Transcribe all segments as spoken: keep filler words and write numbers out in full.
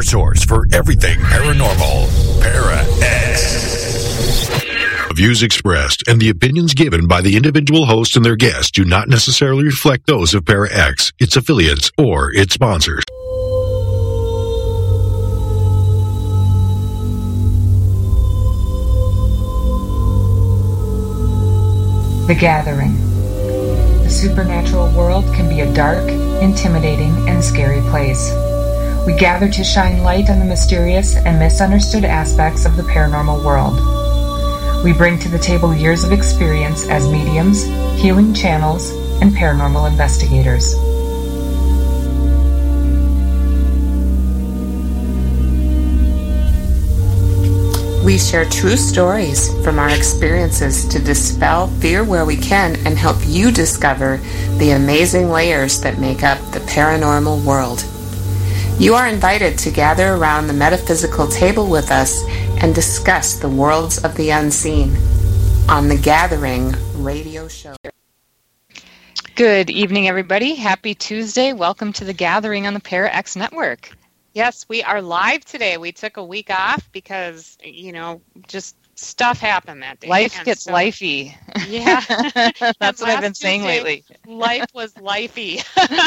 source for everything paranormal. Para-X. The views expressed and the opinions given by the individual host and their guests do not necessarily reflect those of Para-X, its affiliates, or its sponsors. The Gathering. The supernatural world can be a dark, intimidating, and scary place. We gather to shine light on the mysterious and misunderstood aspects of the paranormal world. We bring to the table years of experience as mediums, healing channels, and paranormal investigators. We share true stories from our experiences to dispel fear where we can and help you discover the amazing layers that make up the paranormal world. You are invited to gather around the metaphysical table with us and discuss the worlds of the unseen on The Gathering radio show. Good evening, everybody. Happy Tuesday. Welcome to The Gathering on the Para-X Network. Yes, we are live today. We took a week off because, you know, just stuff happened that day. Life and gets so, lifey. Yeah. That's what I've been saying Tuesday, lately. Life was lifey.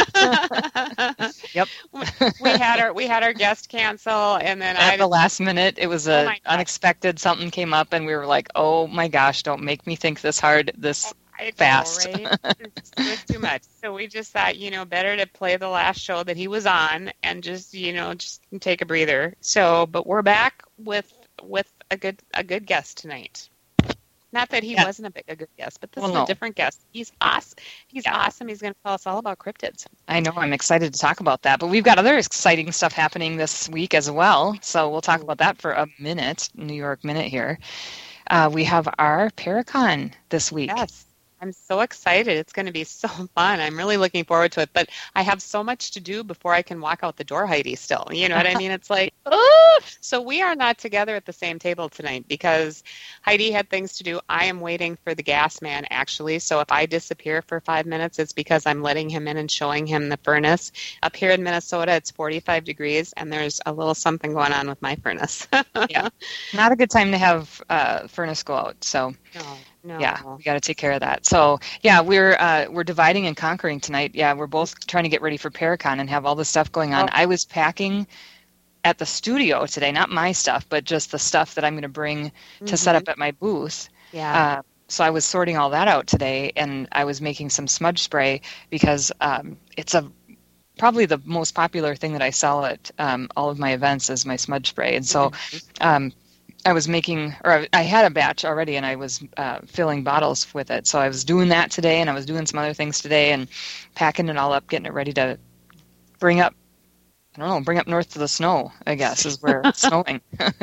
Yep. we had our we had our guest cancel, and then at I the last minute, it was a oh unexpected something came up, and we were like, "Oh my gosh, don't make me think this hard, this I know, fast." Right? It was too much. So we just thought, you know, better to play the last show that he was on and just, you know, just take a breather. So, but we're back with with a good a good guest tonight. Not that he yeah. wasn't a, big, a good guest, but this well, is no. a different guest. He's awesome. He's yeah. awesome. He's going to tell us all about cryptids. I know. I'm excited to talk about that. But we've got other exciting stuff happening this week as well. So we'll talk about that for a minute, New York Minute here. Uh, we have our Paracon this week. Yes. I'm so excited. It's going to be so fun. I'm really looking forward to it. But I have so much to do before I can walk out the door, Heidi, still. You know what I mean? It's like, oh! So we are not together at the same table tonight because Heidi had things to do. I am waiting for the gas man, actually. So if I disappear for five minutes, it's because I'm letting him in and showing him the furnace. Up here in Minnesota, it's forty-five degrees, and there's a little something going on with my furnace. Yeah. Not a good time to have uh, furnace go out, so... No. No. Yeah, we got to take care of that. So, yeah, we're uh, we're dividing and conquering tonight. Yeah, we're both trying to get ready for Paracon and have all this stuff going on. Oh. I was packing at the studio today, not my stuff, but just the stuff that I'm going to bring mm-hmm. to set up at my booth. Yeah. Uh, so I was sorting all that out today, and I was making some smudge spray because um, it's a probably the most popular thing that I sell at um, all of my events is my smudge spray. And so um, I was making, or I had a batch already, and I was uh, filling bottles with it. So I was doing that today, and I was doing some other things today, and packing it all up, getting it ready to bring up, I don't know, bring up north to the snow, I guess, is where it's snowing.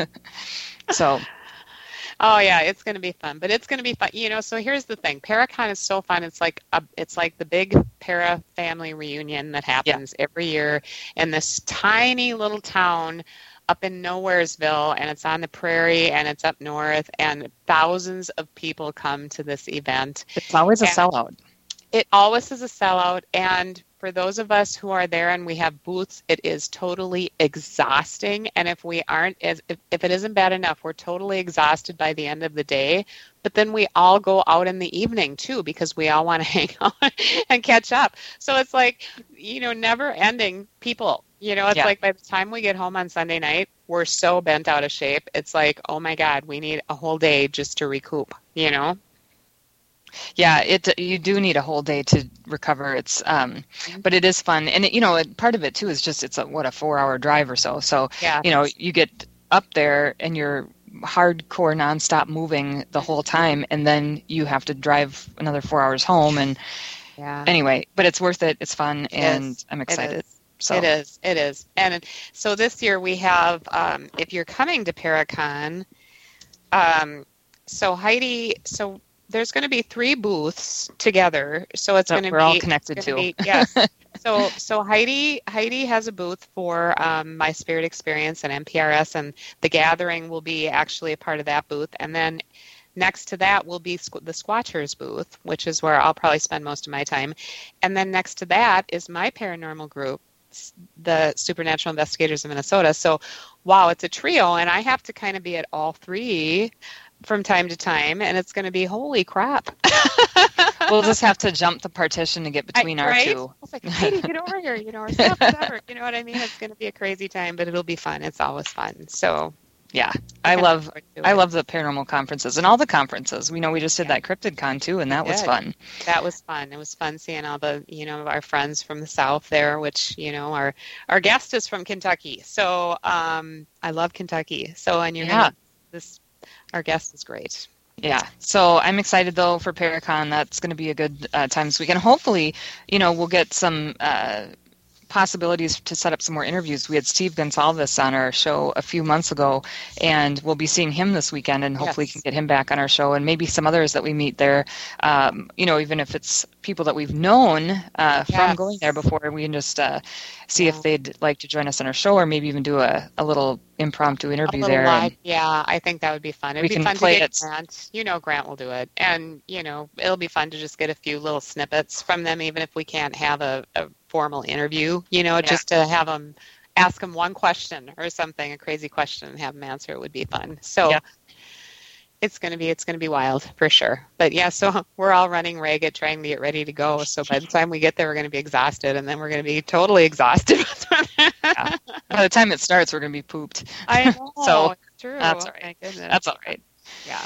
So... Oh yeah, it's going to be fun, but it's going to be fun. You know, so here's the thing: Paracon is so fun. It's like a, it's like the big para family reunion that happens yeah. every year in this tiny little town up in Nowheresville, and it's on the prairie, and it's up north, and thousands of people come to this event. It's always a and sellout. It always is a sellout, and for those of us who are there and we have booths, it is totally exhausting. And if we aren't, if, if it isn't bad enough, we're totally exhausted by the end of the day. But then we all go out in the evening, too, because we all want to hang out and catch up. So it's like, you know, never-ending people. You know, it's yeah. like by the time we get home on Sunday night, we're so bent out of shape. It's like, oh, my God, we need a whole day just to recoup, you know? Yeah, it you do need a whole day to recover. It's um, but it is fun, and it, you know, part of it too is just it's a, what a four-hour drive or so. So yeah. you know, you get up there and you're hardcore nonstop moving the whole time, and then you have to drive another four hours home. And yeah. anyway, but it's worth it. It's fun, it and is. I'm excited. It is. So it is. It is. And so this year we have, um, if you're coming to Paracon, um, so Heidi, so. There's going to be three booths together, so it's so going to be we're all connected too. Be, yes. so so Heidi Heidi has a booth for um, My Spirit Experience and M P R S, and the Gathering will be actually a part of that booth. And then next to that will be the Squatchers booth, which is where I'll probably spend most of my time. And then next to that is my paranormal group. the Supernatural Investigators of Minnesota. So, wow, it's a trio, and I have to kind of be at all three from time to time, and it's going to be holy crap. We'll just have to jump the partition to get between I, our right? two. I was like, Katie, get over here, you know, or stop, whatever. You know what I mean? It's going to be a crazy time, but it'll be fun. It's always fun. So, yeah, I love I love the paranormal conferences and all the conferences. We know we just did yeah. that CryptidCon too, and that we was did. fun. That was fun. It was fun seeing all the, you know, our friends from the South there, which, you know, our our guest is from Kentucky. So um, I love Kentucky. So, and you're yeah. gonna, this, our guest is great. Yeah. So I'm excited, though, for Paracon. That's going to be a good uh, time this weekend. Hopefully, you know, we'll get some uh, possibilities to set up some more interviews. We had Steve Gonsalves on our show a few months ago, and we'll be seeing him this weekend, and hopefully yes. can get him back on our show, and maybe some others that we meet there, um, you know, even if it's people that we've known uh, yes. from going there before, we can just uh, see yeah. if they'd like to join us on our show, or maybe even do a, a little impromptu interview a there. Live, and yeah, I think that would be fun. It'd we be can fun play to get it. Grant. You know, Grant will do it. And, you know, it'll be fun to just get a few little snippets from them, even if we can't have a, a formal interview, you know, yeah. just to have them ask them one question or something, a crazy question, and have them answer it would be fun. So yeah. it's going to be, it's going to be wild for sure. But yeah, so we're all running ragged trying to get ready to go. So by the time we get there, we're going to be exhausted, and then we're going to be totally exhausted. yeah. By the time it starts, we're going to be pooped. I know. so it's true. That's all right. That's all right. Yeah.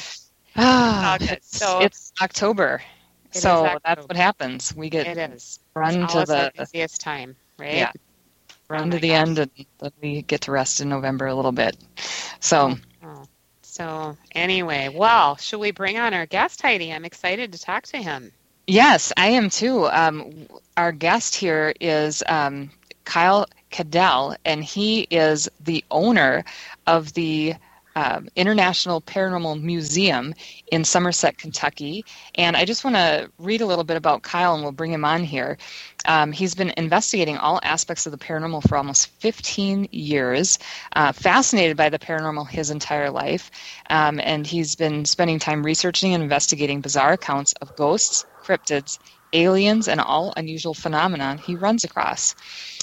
Ah, okay. it's, so it's October. It so October. That's what happens. We get it is. run it's to the busiest time, right? Yeah. Run oh to the gosh. end, and then we get to rest in November a little bit. So. Oh. So anyway, well, should we bring on our guest, Heidi? I'm excited to talk to him. Yes, I am too. Um, our guest here is um, Kyle Cadell, and he is the owner of the um, International Paranormal Museum in Somerset, Kentucky. And I just want to read a little bit about Kyle, and we'll bring him on here. Um, he's been investigating all aspects of the paranormal for almost fifteen years, uh, fascinated by the paranormal his entire life, um, and he's been spending time researching and investigating bizarre accounts of ghosts, cryptids, aliens, and all unusual phenomena he runs across.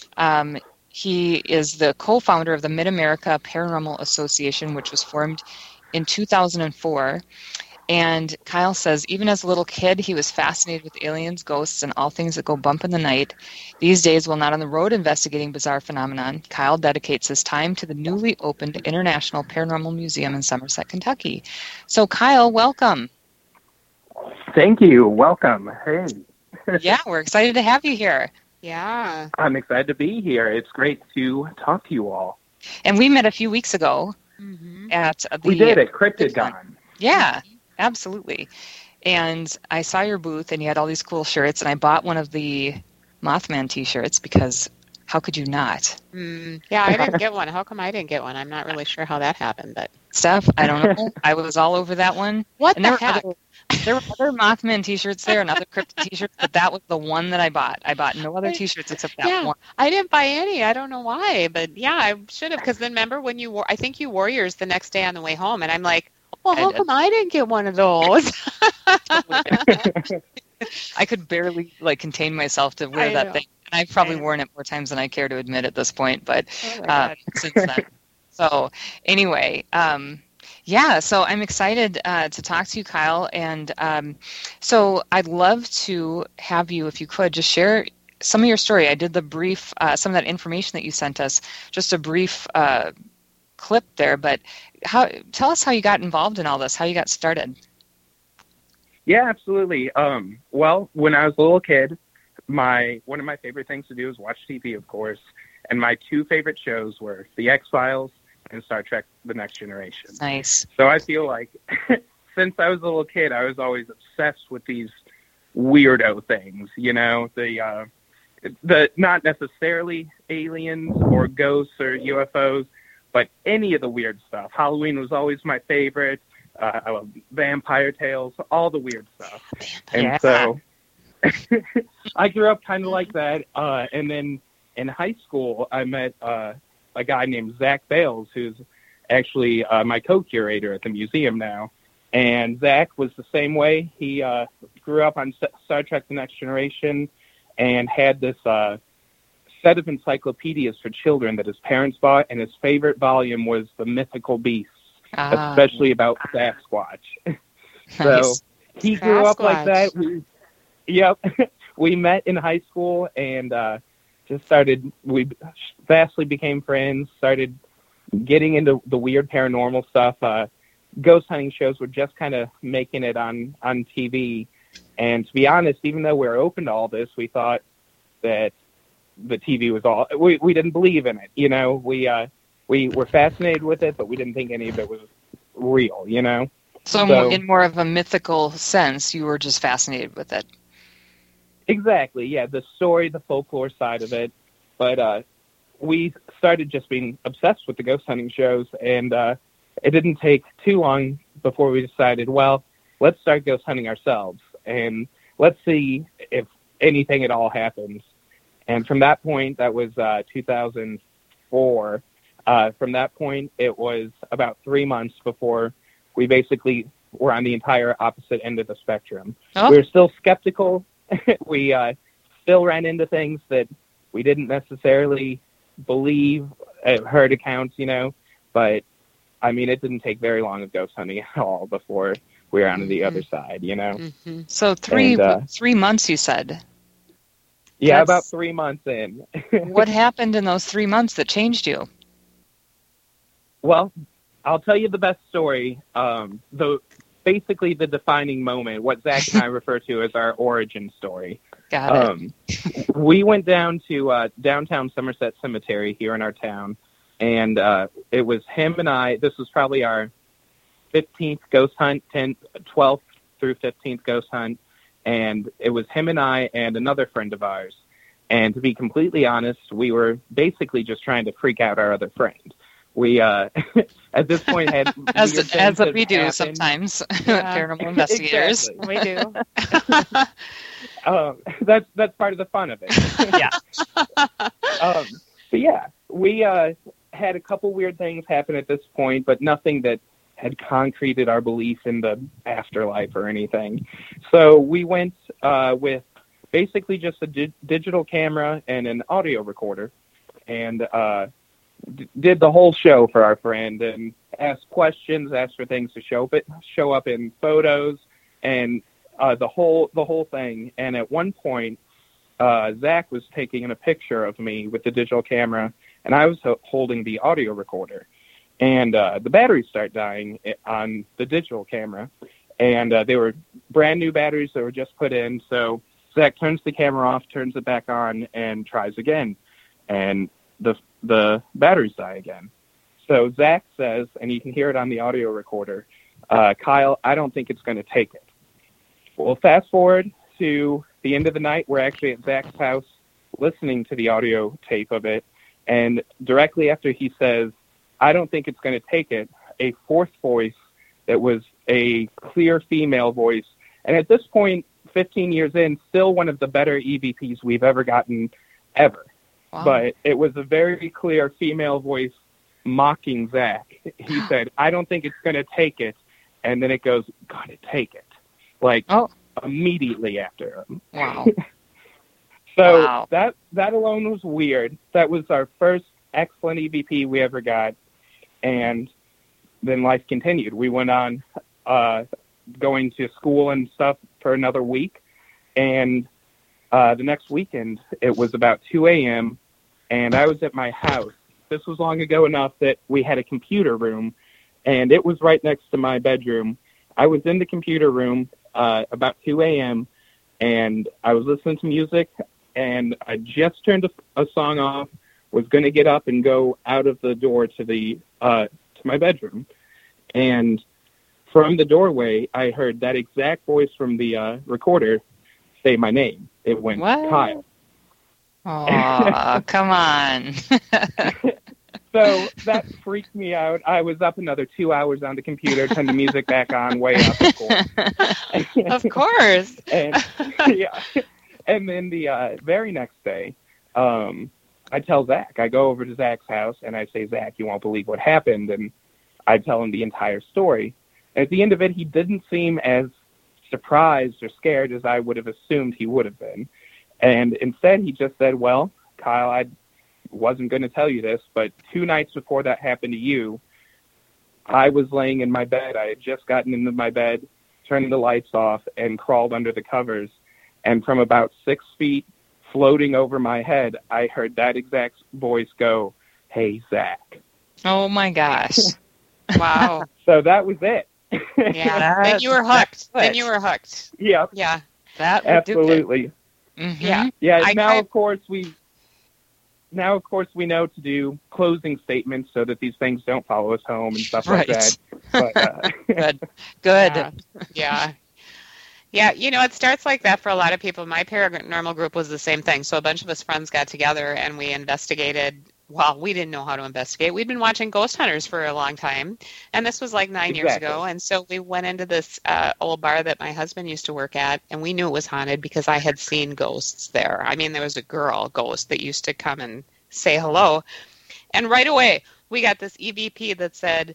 Um, he is the co-founder of the Mid-America Paranormal Association, which was formed in two thousand four. And Kyle says, even as a little kid, he was fascinated with aliens, ghosts, and all things that go bump in the night. These days, while not on the road investigating bizarre phenomenon, Kyle dedicates his time to the newly opened International Paranormal Museum in Somerset, Kentucky. So, Kyle, welcome. Thank you. Welcome. Hey. Yeah, we're excited to have you here. Yeah. I'm excited to be here. It's great to talk to you all. And we met a few weeks ago mm-hmm. at the... We did, at CryptidCon. Yeah. Absolutely. And I saw your booth, and you had all these cool shirts, and I bought one of the Mothman t-shirts because how could you not? Mm, yeah, I didn't get one. How come I didn't get one? I'm not really sure how that happened. But Steph, I don't know. I was all over that one. What and the there heck? Were other, there were other Mothman t-shirts there and other cryptid t-shirts, but that was the one that I bought. I bought no other t-shirts except that yeah, one. I didn't buy any. I don't know why, but yeah, I should have. Because then remember when you wore, I think you wore yours the next day on the way home, and I'm like, well, how come I didn't get one of those? I could barely like contain myself to wear I that know. thing. And I've probably worn it more times than I care to admit at this point, but oh uh, since then. So anyway, um, yeah, so I'm excited uh, to talk to you, Kyle. And um, so I'd love to have you, if you could, just share some of your story. I did the brief, uh, some of that information that you sent us, just a brief uh, clip there, but how? Tell us how you got involved in all this, how you got started. Yeah, absolutely. Um, well, when I was a little kid, my one of my favorite things to do is watch T V, of course, and my two favorite shows were The X-Files and Star Trek The Next Generation. Nice. So I feel like since I was a little kid, I was always obsessed with these weirdo things, you know, the uh, the not necessarily aliens or ghosts or U F Os, but any of the weird stuff. Halloween was always my favorite. Uh, I love Vampire Tales, all the weird stuff. And yeah. so I grew up kind of like that. Uh, and then in high school, I met uh, a guy named Zach Bales, who's actually uh, my co-curator at the museum now. And Zach was the same way. He uh, grew up on Star Trek The Next Generation and had this uh, set of encyclopedias for children that his parents bought, and his favorite volume was The Mythical Beasts, ah. especially about Sasquatch. So Nice. he grew up like that. We, yep. We met in high school and uh, just started, we vastly became friends, started getting into the weird paranormal stuff. Uh, ghost hunting shows were just kind of making it on, on T V. And to be honest, even though we were open to all this, we thought that the T V was all, we, we didn't believe in it. You know, we, uh, we were fascinated with it, but we didn't think any of it was real, you know? So, so in more of a mythical sense, you were just fascinated with it. Exactly, yeah, the story, the folklore side of it. But uh, we started just being obsessed with the ghost hunting shows, and uh, it didn't take too long before we decided, well, let's start ghost hunting ourselves, and let's see if anything at all happens. And from that point, that was uh, two thousand four, uh, from that point, it was about three months before we basically were on the entire opposite end of the spectrum. Oh. We were still skeptical. we uh, still ran into things that we didn't necessarily believe, uh, heard accounts, you know, but, I mean, it didn't take very long of ghost hunting at all before we were on mm-hmm. the other side, you know. Mm-hmm. So three and, uh, three months, you said? Yeah, That's... about three months in. What happened in those three months that changed you? Well, I'll tell you the best story. Um, the basically the defining moment, what Zach and I refer to as our origin story. Got it. Um, we went down to uh, downtown Somerset Cemetery here in our town, and uh, it was him and I. This was probably our fifteenth ghost hunt, tenth, twelfth through fifteenth ghost hunt, and it was him and I and another friend of ours. And to be completely honest, we were basically just trying to freak out our other friend. We, uh, at this point, had as as we do happened. sometimes, yeah. Paranormal investigators. Exactly. We do. um, that's that's part of the fun of it. Yeah. um, but yeah, we uh, had a couple weird things happen at this point, but nothing that had concreted our belief in the afterlife or anything. So we went uh, with basically just a di- digital camera and an audio recorder, and. Uh, did the whole show for our friend and asked questions, asked for things to show up, show up in photos, and uh, the whole the whole thing. And at one point, uh, Zach was taking a picture of me with the digital camera, and I was ho- holding the audio recorder. And uh, the batteries start dying on the digital camera, and uh, they were brand new batteries that were just put in. So Zach turns the camera off, turns it back on, and tries again. And the the batteries die again. So Zach says, and you can hear it on the audio recorder, uh, Kyle, I don't think it's going to take it. Well, fast forward to the end of the night. We're actually at Zach's house listening to the audio tape of it. And directly after he says, I don't think it's going to take it, a fourth voice that was a clear female voice. And at this point, fifteen years in, still one of the better E V Ps we've ever gotten ever. Wow. But it was a very clear female voice mocking Zach. He said, I don't think it's going to take it. And then it goes, gotta take it. Like, oh. immediately after him. Wow. so wow. that that alone was weird. That was our first excellent E V P we ever got. And then life continued. We went on uh, going to school and stuff for another week. And Uh, the next weekend, it was about two a.m., and I was at my house. This was long ago enough that we had a computer room, and it was right next to my bedroom. I was in the computer room uh, about two a.m., and I was listening to music, and I just turned a, a song off, was going to get up and go out of the door to the uh, to my bedroom. And from the doorway, I heard that exact voice from the uh, recorder say my name. It went, what? Kyle. Oh, come on. So that freaked me out. I was up another two hours on the computer, turned the music back on, way up, of course. Of course. and, yeah. And then the uh, very next day, um, I tell Zach, I go over to Zach's house, and I say, Zach, you won't believe what happened. And I tell him the entire story. And at the end of it, he didn't seem as surprised or scared as I would have assumed he would have been. And instead he just said, well, Kyle, I wasn't going to tell you this, but two nights before that happened to you, I was laying in my bed. I had just gotten into my bed, turned the lights off, and crawled under the covers. And from about six feet floating over my head, I heard that exact voice go, "Hey, Zach." Oh, my gosh. Wow. So that was it. Yeah. Then you were hooked. Then you were hooked. Yeah. Yeah. That would Absolutely. do it. Mm-hmm. Yeah. Yeah. I now, kind- of course, we now, of course, we know to do closing statements so that these things don't follow us home and stuff Right. like that. But, uh, Good. Good. Yeah. Yeah. Yeah, you know, it starts like that for a lot of people. My paranormal group was the same thing. So a bunch of us friends got together and we investigated. Well, we didn't know how to investigate. We'd been watching Ghost Hunters for a long time, and this was like nine Exactly. years ago. And so we went into this uh, old bar that my husband used to work at, and we knew it was haunted because I had seen ghosts there. I mean, there was a girl ghost that used to come and say hello. And right away, we got this E V P that said,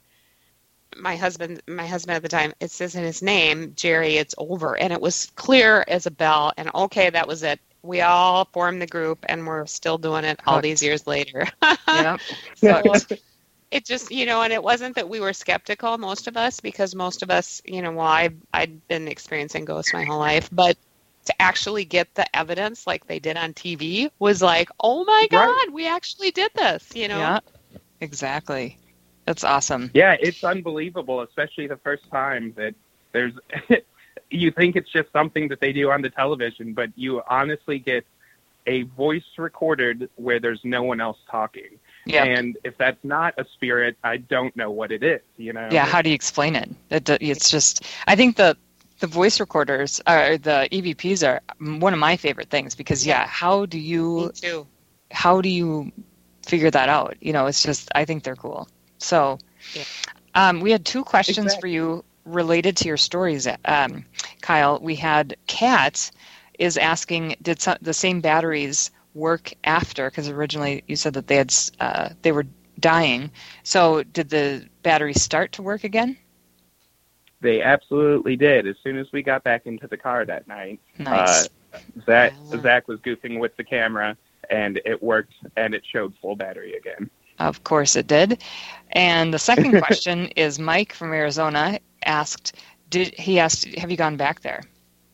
my husband, my husband at the time, it says in his name, "Jerry, it's over." And it was clear as a bell. And okay, that was it. We all formed the group, and we're still doing it all these years later. Yep. So it just, you know, and it wasn't that we were skeptical, most of us, because most of us, you know, well, I, I'd been experiencing ghosts my whole life, but to actually get the evidence like they did on T V was like, oh my God, Right. we actually did this, you know? Yeah. Exactly. That's awesome. yeah, it's unbelievable, especially the first time that there's you think it's just something that they do on the television, but you honestly get a voice recorded where there's no one else talking. Yeah. And if that's not a spirit, I don't know what it is, you know? Yeah. How do you explain it? it? It's just, I think the, the voice recorders, or the E V Ps are one of my favorite things because, yeah, how do Me you, too. how do you figure that out? You know, it's just, I think they're cool. So Yeah. um, we had two questions Exactly. for you related to your stories, um, Kyle. We had Kat is asking, did some, the same batteries work after? Because originally you said that they had uh, they were dying. So did the batteries start to work again? They absolutely did. As soon as we got back into the car that night, Nice. uh, Zach, Wow. Zach was goofing with the camera, and it worked, and it showed full battery again. Of course it did. And the second question is Mike from Arizona asked, did he asked, have you gone back there?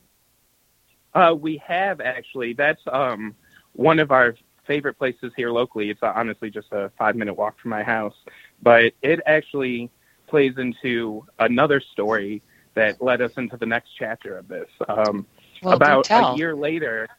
Uh, we have, actually. That's um, one of our favorite places here locally. It's uh, honestly just a five-minute walk from my house. But it actually plays into another story that led us into the next chapter of this. Um, Well, do about tell. a year later,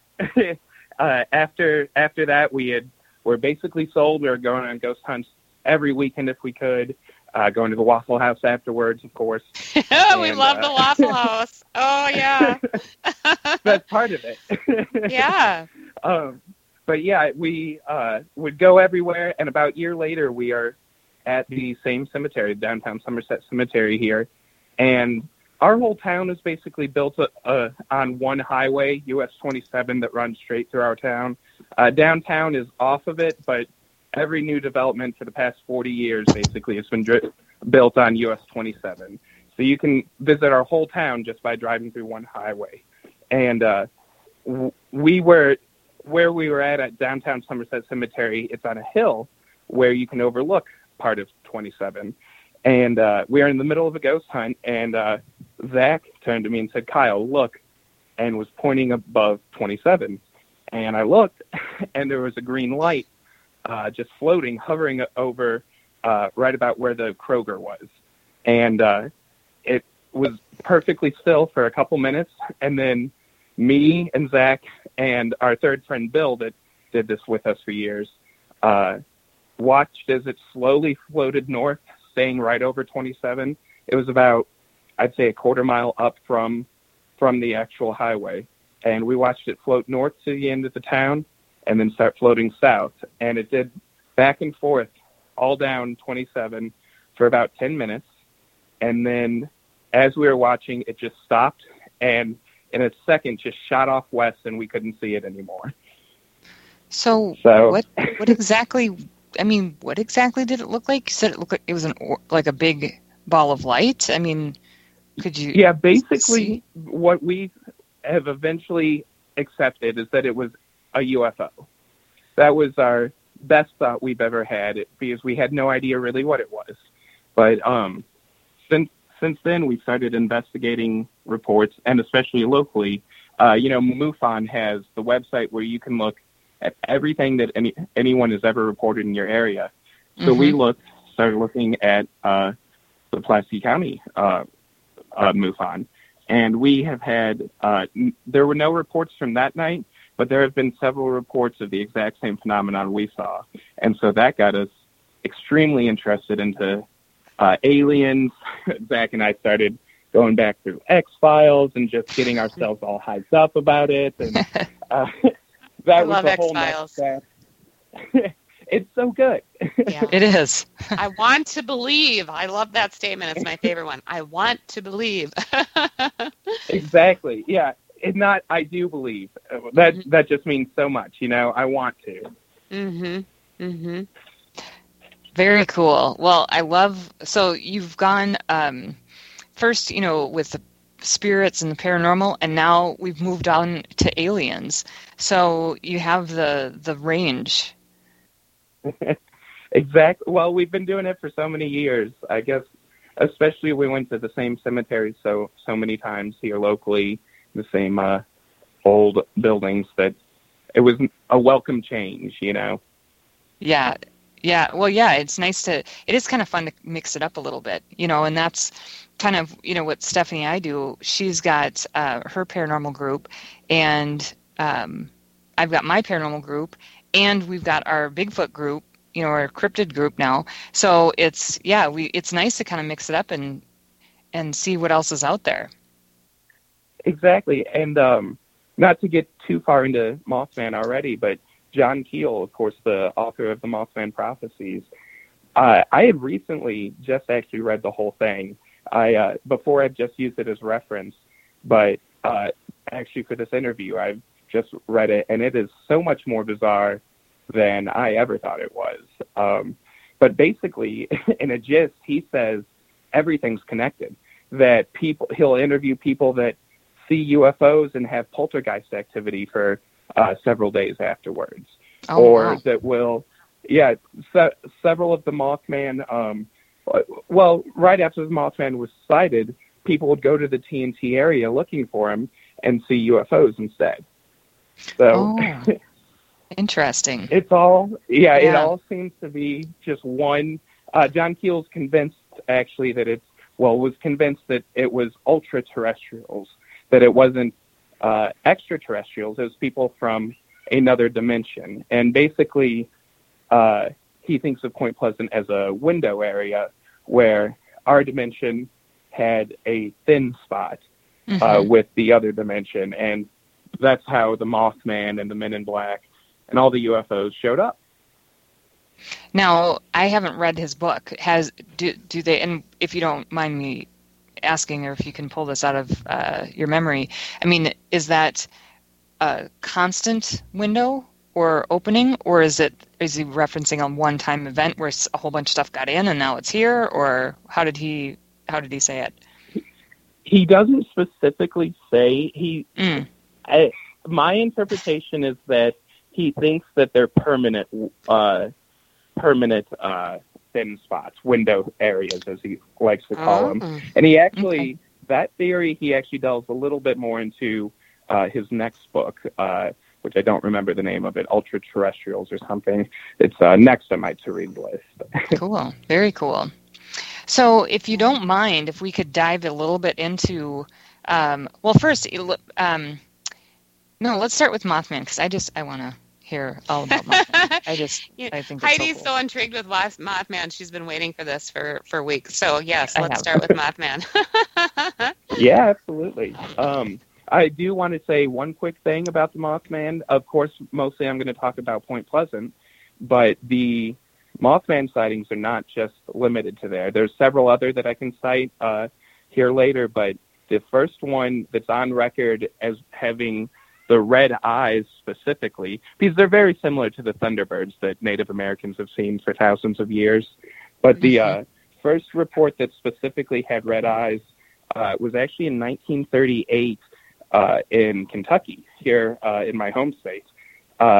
uh, after after that, we had were basically sold. We were going on ghost hunts every weekend if we could, uh, going to the Waffle House afterwards, of course. we And, love uh, the Waffle House. Oh, yeah. That's part of it. Yeah. Um, but yeah, we uh, would go everywhere, and about a year later, we are at the same cemetery, downtown Somerset Cemetery here, and our whole town is basically built uh, uh, on one highway, U S twenty-seven, that runs straight through our town. Uh, downtown is off of it, but every new development for the past forty years basically has been dri- built on U S twenty-seven. So you can visit our whole town just by driving through one highway. And uh, w- we were, where we were at at downtown Somerset Cemetery, it's on a hill where you can overlook part of twenty-seven. And uh, we are in the middle of a ghost hunt, and uh, Zach turned to me and said, "Kyle, look," and was pointing above twenty-seven. And I looked, and there was a green light uh, just floating, hovering over uh, right about where the Kroger was. And uh, it was perfectly still for a couple minutes, and then me and Zach and our third friend, Bill, that did this with us for years, uh, watched as it slowly floated north, staying right over twenty-seven. It was about, I'd say, a quarter mile up from from the actual highway. And we watched it float north to the end of the town and then start floating south. And it did back and forth all down twenty-seven for about ten minutes. And then as we were watching, it just stopped and in a second just shot off west, and we couldn't see it anymore. So, So- what what exactly, I mean, what exactly did it look like? You said it looked like it was an or- like a big ball of light. I mean, could you? Yeah, basically see? what we have eventually accepted is that it was a U F O. that was our best thought we've ever had, because we had no idea really what it was. But um, since since then, we started investigating reports, and especially locally. Uh, you know, MUFON has the website where you can look at everything that any anyone has ever reported in your area. So mm-hmm. we looked, started looking at uh, the Pulaski County uh, uh, MUFON, and we have had, uh, n- there were no reports from that night, but there have been several reports of the exact same phenomenon we saw. And so that got us extremely interested into uh, aliens. Zach and I started going back through X-Files and just getting ourselves all hyped up about it. And uh, that I was love the whole X-Files. next step. It's so good. Yeah. It is. I want to believe. I love that statement. It's my favorite one. I want to believe. Exactly. Yeah. It's not, I do believe. That mm-hmm. that just means so much, you know, I want to. Mm-hmm. Mm-hmm. Very cool. Well, I love, so you've gone um, first, you know, with the spirits and the paranormal, and now we've moved on to aliens. So you have the, the range. Exactly. Well, we've been doing it for so many years. I guess, especially we went to the same cemetery so so many times here locally, the same uh, old buildings, that it was a welcome change, you know? Yeah. Yeah. Well, yeah, it's nice to, it is kind of fun to mix it up a little bit, you know, and that's kind of, you know, what Stephanie and I do. She's got uh, her paranormal group, and um, I've got my paranormal group, and we've got our Bigfoot group, you know, our cryptid group now. So it's, yeah, we, it's nice to kind of mix it up and, and see what else is out there. Exactly. And um, not to get too far into Mothman already, but John Keel, of course, the author of the Mothman Prophecies, uh, I had recently just actually read the whole thing. I uh, before I've just used it as reference, but uh, actually for this interview, I've just read it, and it is so much more bizarre than I ever thought it was. Um, but basically, in a gist, he says everything's connected, that people, he'll interview people that see U F Os and have poltergeist activity for uh, several days afterwards. Oh, or wow. that will, yeah, se- several of the Mothman, um, well, right after the Mothman was sighted, people would go to the T N T area looking for him and see U F Os instead. So, oh, interesting. It's all, yeah, yeah, it all seems to be just one. Uh, John Keel's convinced, actually, that it's, well, was convinced that it was ultra-terrestrials, that it wasn't uh, extraterrestrials, it was people from another dimension. And basically, uh, he thinks of Point Pleasant as a window area where our dimension had a thin spot mm-hmm. uh, with the other dimension, and that's how the Mothman and the Men in Black and all the U F Os showed up. Now, I haven't read his book. Has do do they? And if you don't mind me asking, or if you can pull this out of uh, your memory, I mean, is that a constant window or opening, or is it is he referencing a one-time event where a whole bunch of stuff got in and now it's here, or how did he how did he say it? He doesn't specifically say. He. Mm. I, my interpretation is that he thinks that they're permanent, uh, permanent uh, thin spots, window areas, as he likes to call oh. them. And he actually, okay. that theory, he actually delves a little bit more into uh, his next book, uh, which I don't remember the name of it, Ultra Terrestrials or something. It's uh, next on my to-read list. Cool. Very cool. So if you don't mind, if we could dive a little bit into, um, well, first, um, no, let's start with Mothman, because I just, I want to hear all about Mothman. I just, yeah, I think it's Heidi's so, cool. so intrigued with Mothman. She's been waiting for this for, for weeks. So, yes, let's start with Mothman. Yeah, absolutely. Um, I do want to say one quick thing about the Mothman. Of course, mostly I'm going to talk about Point Pleasant, but the Mothman sightings are not just limited to there. There's several other that I can cite uh, here later, but the first one that's on record as having the red eyes specifically, because they're very similar to the Thunderbirds that Native Americans have seen for thousands of years. But the uh, first report that specifically had red eyes uh, was actually in nineteen thirty-eight uh, in Kentucky, here uh, in my home state. Uh,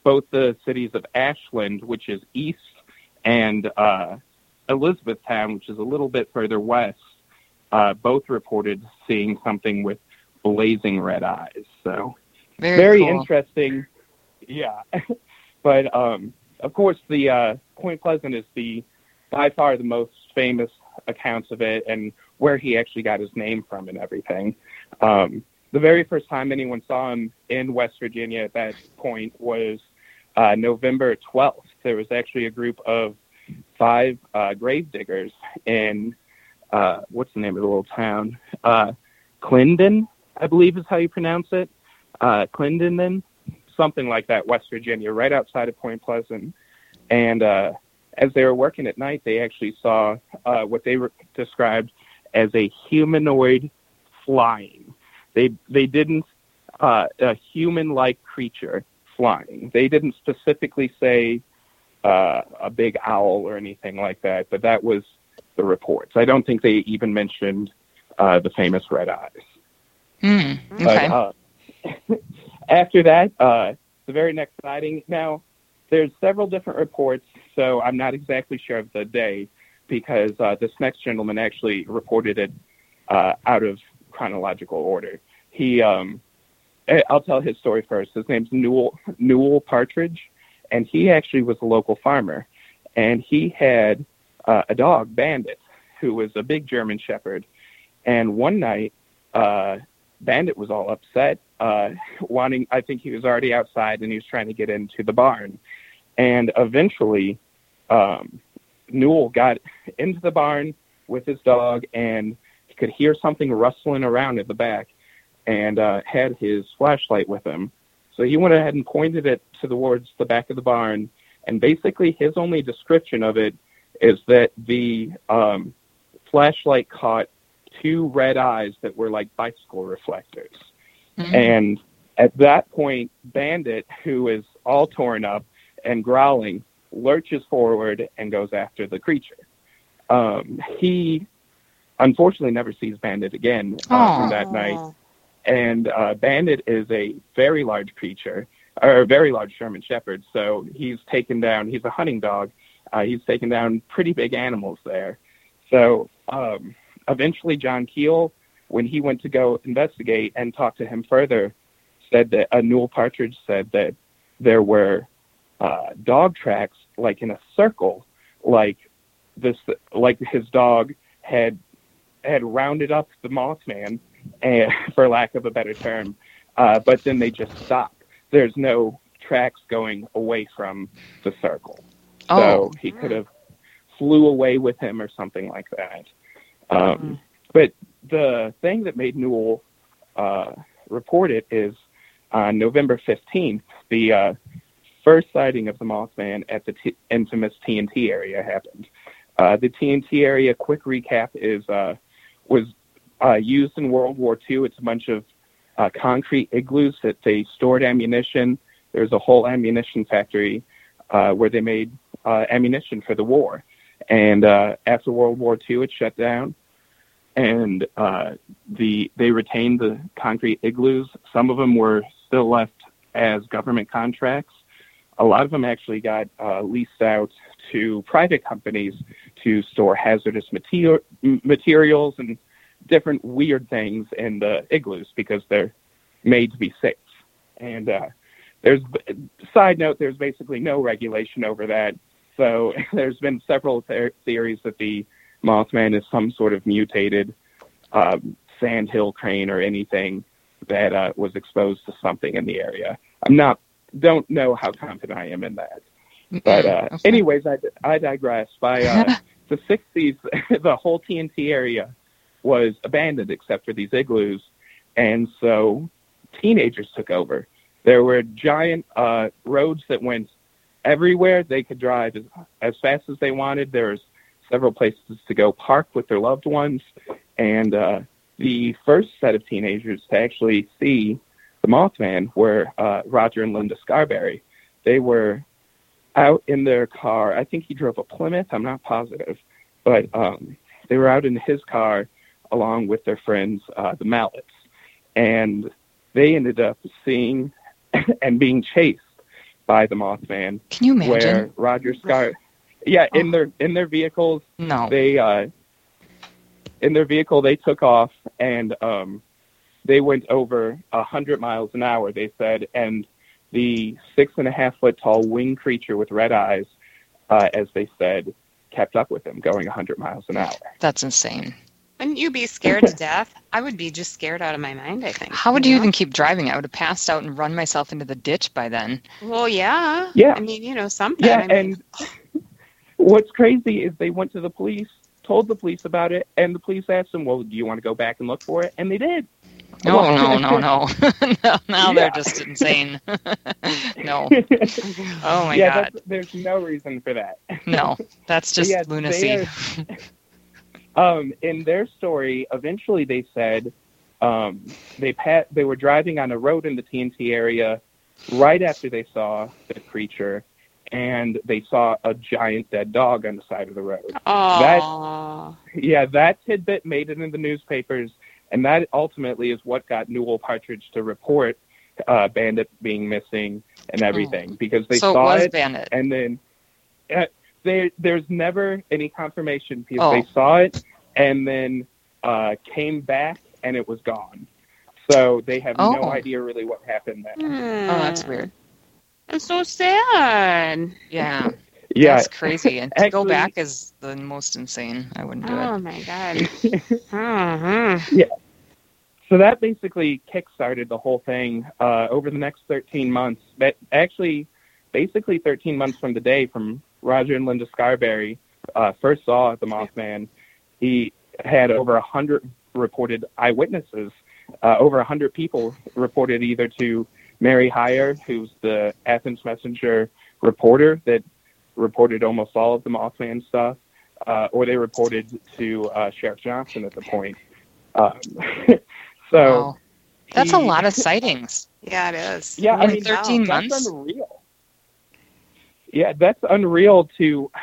both the cities of Ashland, which is east, and uh, Elizabethtown, which is a little bit further west, uh, both reported seeing something with blazing red eyes. So Very, very cool. interesting. Yeah. But, um, of course, the uh, Point Pleasant is the by far the most famous accounts of it and where he actually got his name from and everything. Um, the very first time anyone saw him in West Virginia at that point was uh, November twelfth. There was actually a group of five uh, grave diggers in, uh, what's the name of the little town? Uh, Clendon, I believe is how you pronounce it. Uh, Clendon, something like that, West Virginia, right outside of Point Pleasant. And uh, as they were working at night, they actually saw uh, what they re- described as a humanoid flying. They they didn't, uh, a human-like creature flying. They didn't specifically say uh, a big owl or anything like that, but that was the reports. I don't think they even mentioned uh, the famous red eyes. Mm, okay. But, uh, after that, uh, the very next sighting, now, there's several different reports, so I'm not exactly sure of the day because uh, this next gentleman actually reported it uh, out of chronological order. He, um, I'll tell his story first. His name's Newell, Newell Partridge, and he actually was a local farmer, and he had uh, a dog, Bandit, who was a big German Shepherd, and one night, uh, Bandit was all upset, uh, wanting, I think he was already outside and he was trying to get into the barn. And eventually, um, Newell got into the barn with his dog and he could hear something rustling around at the back and uh, had his flashlight with him. So he went ahead and pointed it towards the back of the barn. And basically his only description of it is that the um, flashlight caught two red eyes that were like bicycle reflectors. Mm-hmm. And at that point, Bandit, who is all torn up and growling, lurches forward and goes after the creature. Um, he unfortunately never sees Bandit again uh, from that night. And uh, Bandit is a very large creature, or a very large German Shepherd. So he's taken down, he's a hunting dog. Uh, he's taken down pretty big animals there. So, um, eventually, John Keel, when he went to go investigate and talk to him further, said that uh, Newell Partridge said that there were uh, dog tracks, like in a circle, like this, like his dog had had rounded up the Mothman, and for lack of a better term, uh, but then they just stopped. There's no tracks going away from the circle, oh. So he could have flew away with him or something like that. Um, mm-hmm. But the thing that made Newell uh, report it is on November fifteenth, the uh, first sighting of the Mothman at the t- infamous T N T area happened. Uh, the T N T area, quick recap, is uh, was uh, used in World War Two. It's a bunch of uh, concrete igloos that they stored ammunition. There's a whole ammunition factory uh, where they made uh, ammunition for the war. And uh, after World War Two, it shut down. And uh, the they retained the concrete igloos. Some of them were still left as government contracts. A lot of them actually got uh, leased out to private companies to store hazardous mater- materials and different weird things in the igloos because they're made to be safe. And uh, there's, side note, there's basically no regulation over that. So there's been several th- theories that the Mothman is some sort of mutated um, sandhill crane or anything that uh, was exposed to something in the area. I'm not, don't know how confident I am in that. But uh, okay. anyways, I, I digress. By uh, the sixties, the whole T N T area was abandoned except for these igloos. And so teenagers took over. There were giant uh, roads that went everywhere. They could drive as, as fast as they wanted. There was several places to go park with their loved ones. And uh, the first set of teenagers to actually see the Mothman were uh, Roger and Linda Scarberry. They were out in their car. I think he drove a Plymouth. I'm not positive. But um, they were out in his car along with their friends, uh, the Mallets. And they ended up seeing and being chased by the Mothman. Can you imagine? Where Roger Scar, yeah, oh. in their in their vehicles, no, they uh, in their vehicle they took off and um, they went over a hundred miles an hour. They said, and the six and a half foot tall winged creature with red eyes, uh, as they said, kept up with them, going a hundred miles an hour. That's insane. Wouldn't you be scared to death? I would be just scared out of my mind, I think. How would you, you know? even keep driving? I would have passed out and run myself into the ditch by then. Well, yeah. Yeah. I mean, you know, something. Yeah, I mean, and what's crazy is they went to the police, told the police about it, and the police asked them, well, do you want to go back and look for it? And they did. No, no, no, no. no now yeah. they're just insane. No. Oh, my yeah, God. There's no reason for that. No, that's just yeah, lunacy. Um, in their story, eventually they said um, they pat, they were driving on a road in the T N T area right after they saw the creature, and they saw a giant dead dog on the side of the road. Aww. That, yeah, that tidbit made it in the newspapers, and that ultimately is what got Newell Partridge to report uh, Bandit being missing and everything, oh. because they so saw it, was it, Bandit. and then... Uh, There, there's never any confirmation because oh. they saw it and then uh, came back and it was gone. So they have oh. no idea really what happened there. Mm. Oh, that's weird. That's so sad. Yeah. Yeah. That's crazy. And to Actually, go back is the most insane. I wouldn't do oh, it. Oh, my God. mm-hmm. Yeah. So that basically kickstarted the whole thing uh, over the next thirteen months. But actually, basically thirteen months from the day from Roger and Linda Scarberry uh, first saw the Mothman, he had over a hundred reported eyewitnesses. Uh, over a hundred people reported either to Mary Hyre, who's the Athens Messenger reporter that reported almost all of the Mothman stuff, uh, or they reported to uh, Sheriff Johnson at the point. Um, so wow. That's he, a lot of sightings. Yeah, it is. Yeah, I in mean, thirteen wow, months. That's unreal. Yeah, that's unreal to,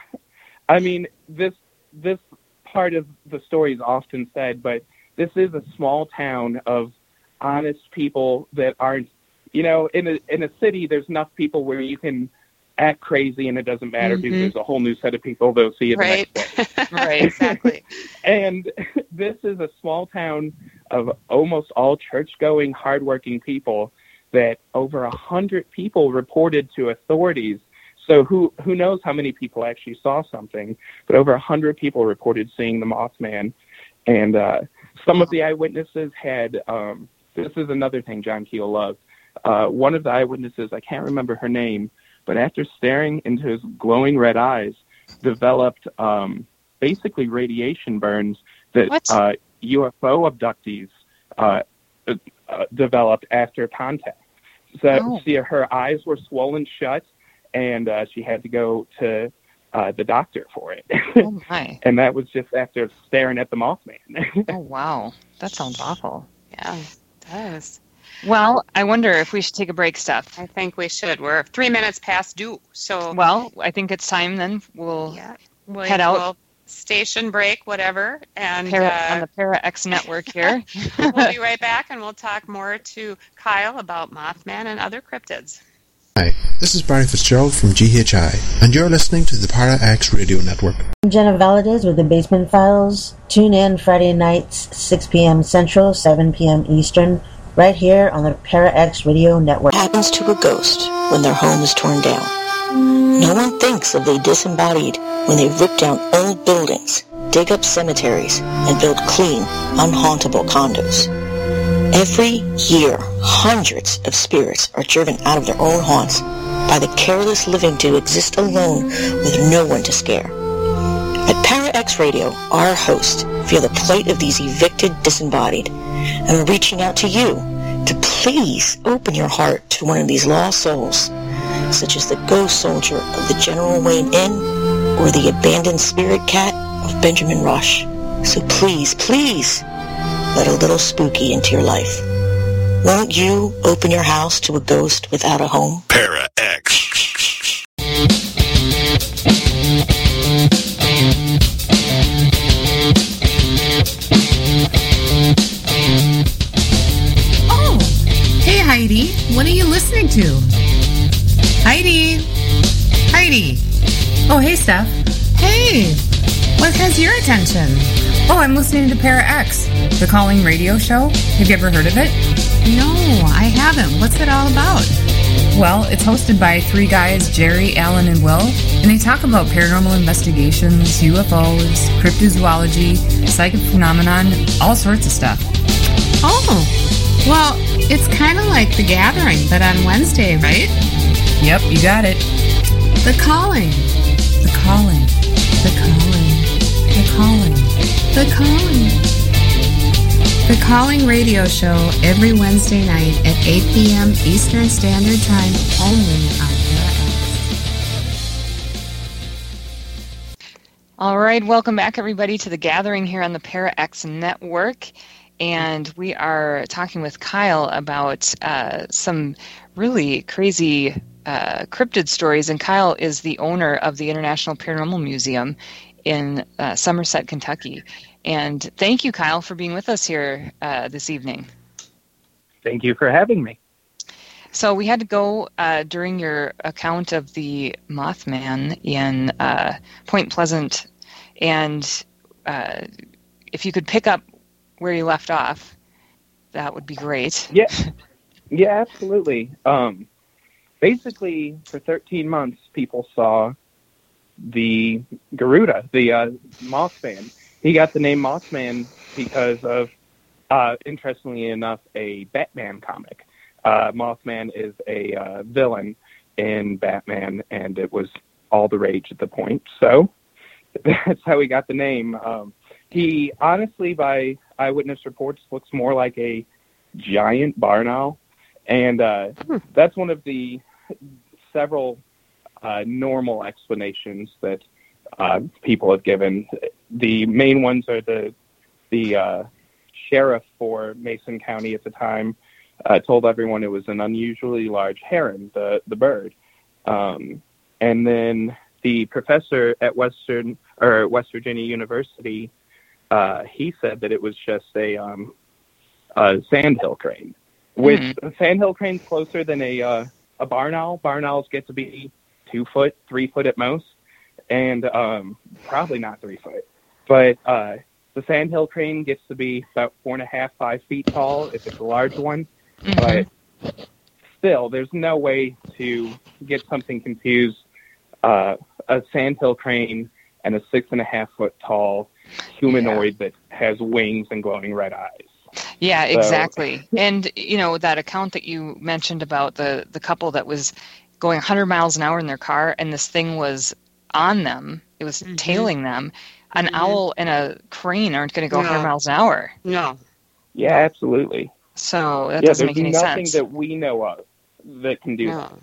I mean, this this part of the story is often said, but this is a small town of honest people that aren't, you know, in a in a city, there's enough people where you can act crazy and it doesn't matter mm-hmm. because there's a whole new set of people they'll see it right. the next day. Right, exactly. And this is a small town of almost all church-going, hardworking people that over a hundred people reported to authorities. So who who knows how many people actually saw something, but over a hundred people reported seeing the Mothman, and uh, some of the eyewitnesses had. Um, this is another thing John Keel loved. Uh, one of the eyewitnesses, I can't remember her name, but after staring into his glowing red eyes, developed um, basically radiation burns that uh, U F O abductees uh, uh, developed after contact. So oh. see, her eyes were swollen shut. And uh, she had to go to uh, the doctor for it. Oh, my. And that was just after staring at the Mothman. Oh, wow. That sounds awful. Yeah, it does. Well, I wonder if we should take a break, Steph. I think we should. We're three minutes past due. So, well, I think it's time then. We'll yeah, we'll, head out. We'll station break, whatever. And Para, uh, on the Para X network here. We'll be right back, and we'll talk more to Kyle about Mothman and other cryptids. Hi, this is Barry Fitzgerald from G H I, and you're listening to the Para-X Radio Network. I'm Jenna Valadez with the Basement Files. Tune in Friday nights, six p.m. Central, seven p.m. Eastern, right here on the Para-X Radio Network. What happens to a ghost when their home is torn down? No one thinks of the disembodied when they rip down old buildings, dig up cemeteries, and build clean, unhauntable condos. Every year, hundreds of spirits are driven out of their own haunts by the careless living to exist alone with no one to scare. At Para-X Radio, our hosts feel the plight of these evicted disembodied and are reaching out to you to please open your heart to one of these lost souls, such as the ghost soldier of the General Wayne Inn or the abandoned spirit cat of Benjamin Rush. So please, please, let a little spooky into your life. Won't you open your house to a ghost without a home? Para-X. Oh, hey Heidi, what are you listening to? Heidi! Oh, hey, Steph. Hey, what has your attention? Oh, I'm listening to Para X, the calling radio show. Have you ever heard of it? No, I haven't. What's it all about? Well, it's hosted by three guys, Jerry, Alan, and Will, and they talk about paranormal investigations, U F Os, cryptozoology, psychic phenomenon, all sorts of stuff. Oh, well, it's kind of like The Gathering, but on Wednesday, right? Yep, you got it. The Calling. The Calling. The Calling. The Calling. The Calling. The Calling radio show every Wednesday night at eight p.m. Eastern Standard Time, only on Para X. All right, welcome back, everybody, to The Gathering here on the Para X Network. And we are talking with Kyle about uh, some really crazy uh, cryptid stories. And Kyle is the owner of the International Paranormal Museum in uh, Somerset, Kentucky. And thank you, Kyle, for being with us here uh, this evening. Thank you for having me. So we had to go uh, during your account of the Mothman in uh, Point Pleasant. And uh, if you could pick up where you left off, that would be great. Yeah, yeah, absolutely. Um, basically, for thirteen months, people saw the Garuda, the uh, Mothman. He got the name Mothman because of, uh, interestingly enough, a Batman comic. Uh, Mothman is a uh, villain in Batman, and it was all the rage at the point. So that's how he got the name. Um, he, honestly, by eyewitness reports, looks more like a giant barn owl. And uh, hmm. that's one of the several uh, normal explanations that uh, people have given. The main ones are the the uh, sheriff for Mason County at the time uh, told everyone it was an unusually large heron, the the bird, um, and then the professor at Western or West Virginia University, uh, he said that it was just a, um, a sandhill crane, which mm-hmm. a sandhill crane's closer than a uh, a barn owl. Barn owls get to be two foot, three foot at most, and um, probably not three foot. But uh, the sandhill crane gets to be about four and a half, five feet tall if it's a large one. Mm-hmm. But still, there's no way to get something confused. Uh, a sandhill crane and a six and a half foot tall humanoid yeah. that has wings and glowing red eyes. Yeah, so. Exactly. And, you know, that account that you mentioned about the, the couple that was going one hundred miles an hour in their car and this thing was on them, it was mm-hmm. tailing them. An mm-hmm. owl and a crane aren't going to go no. one hundred miles an hour. No. Yeah, absolutely. So that yeah, doesn't make any sense. There's nothing that we know of that can do no. that.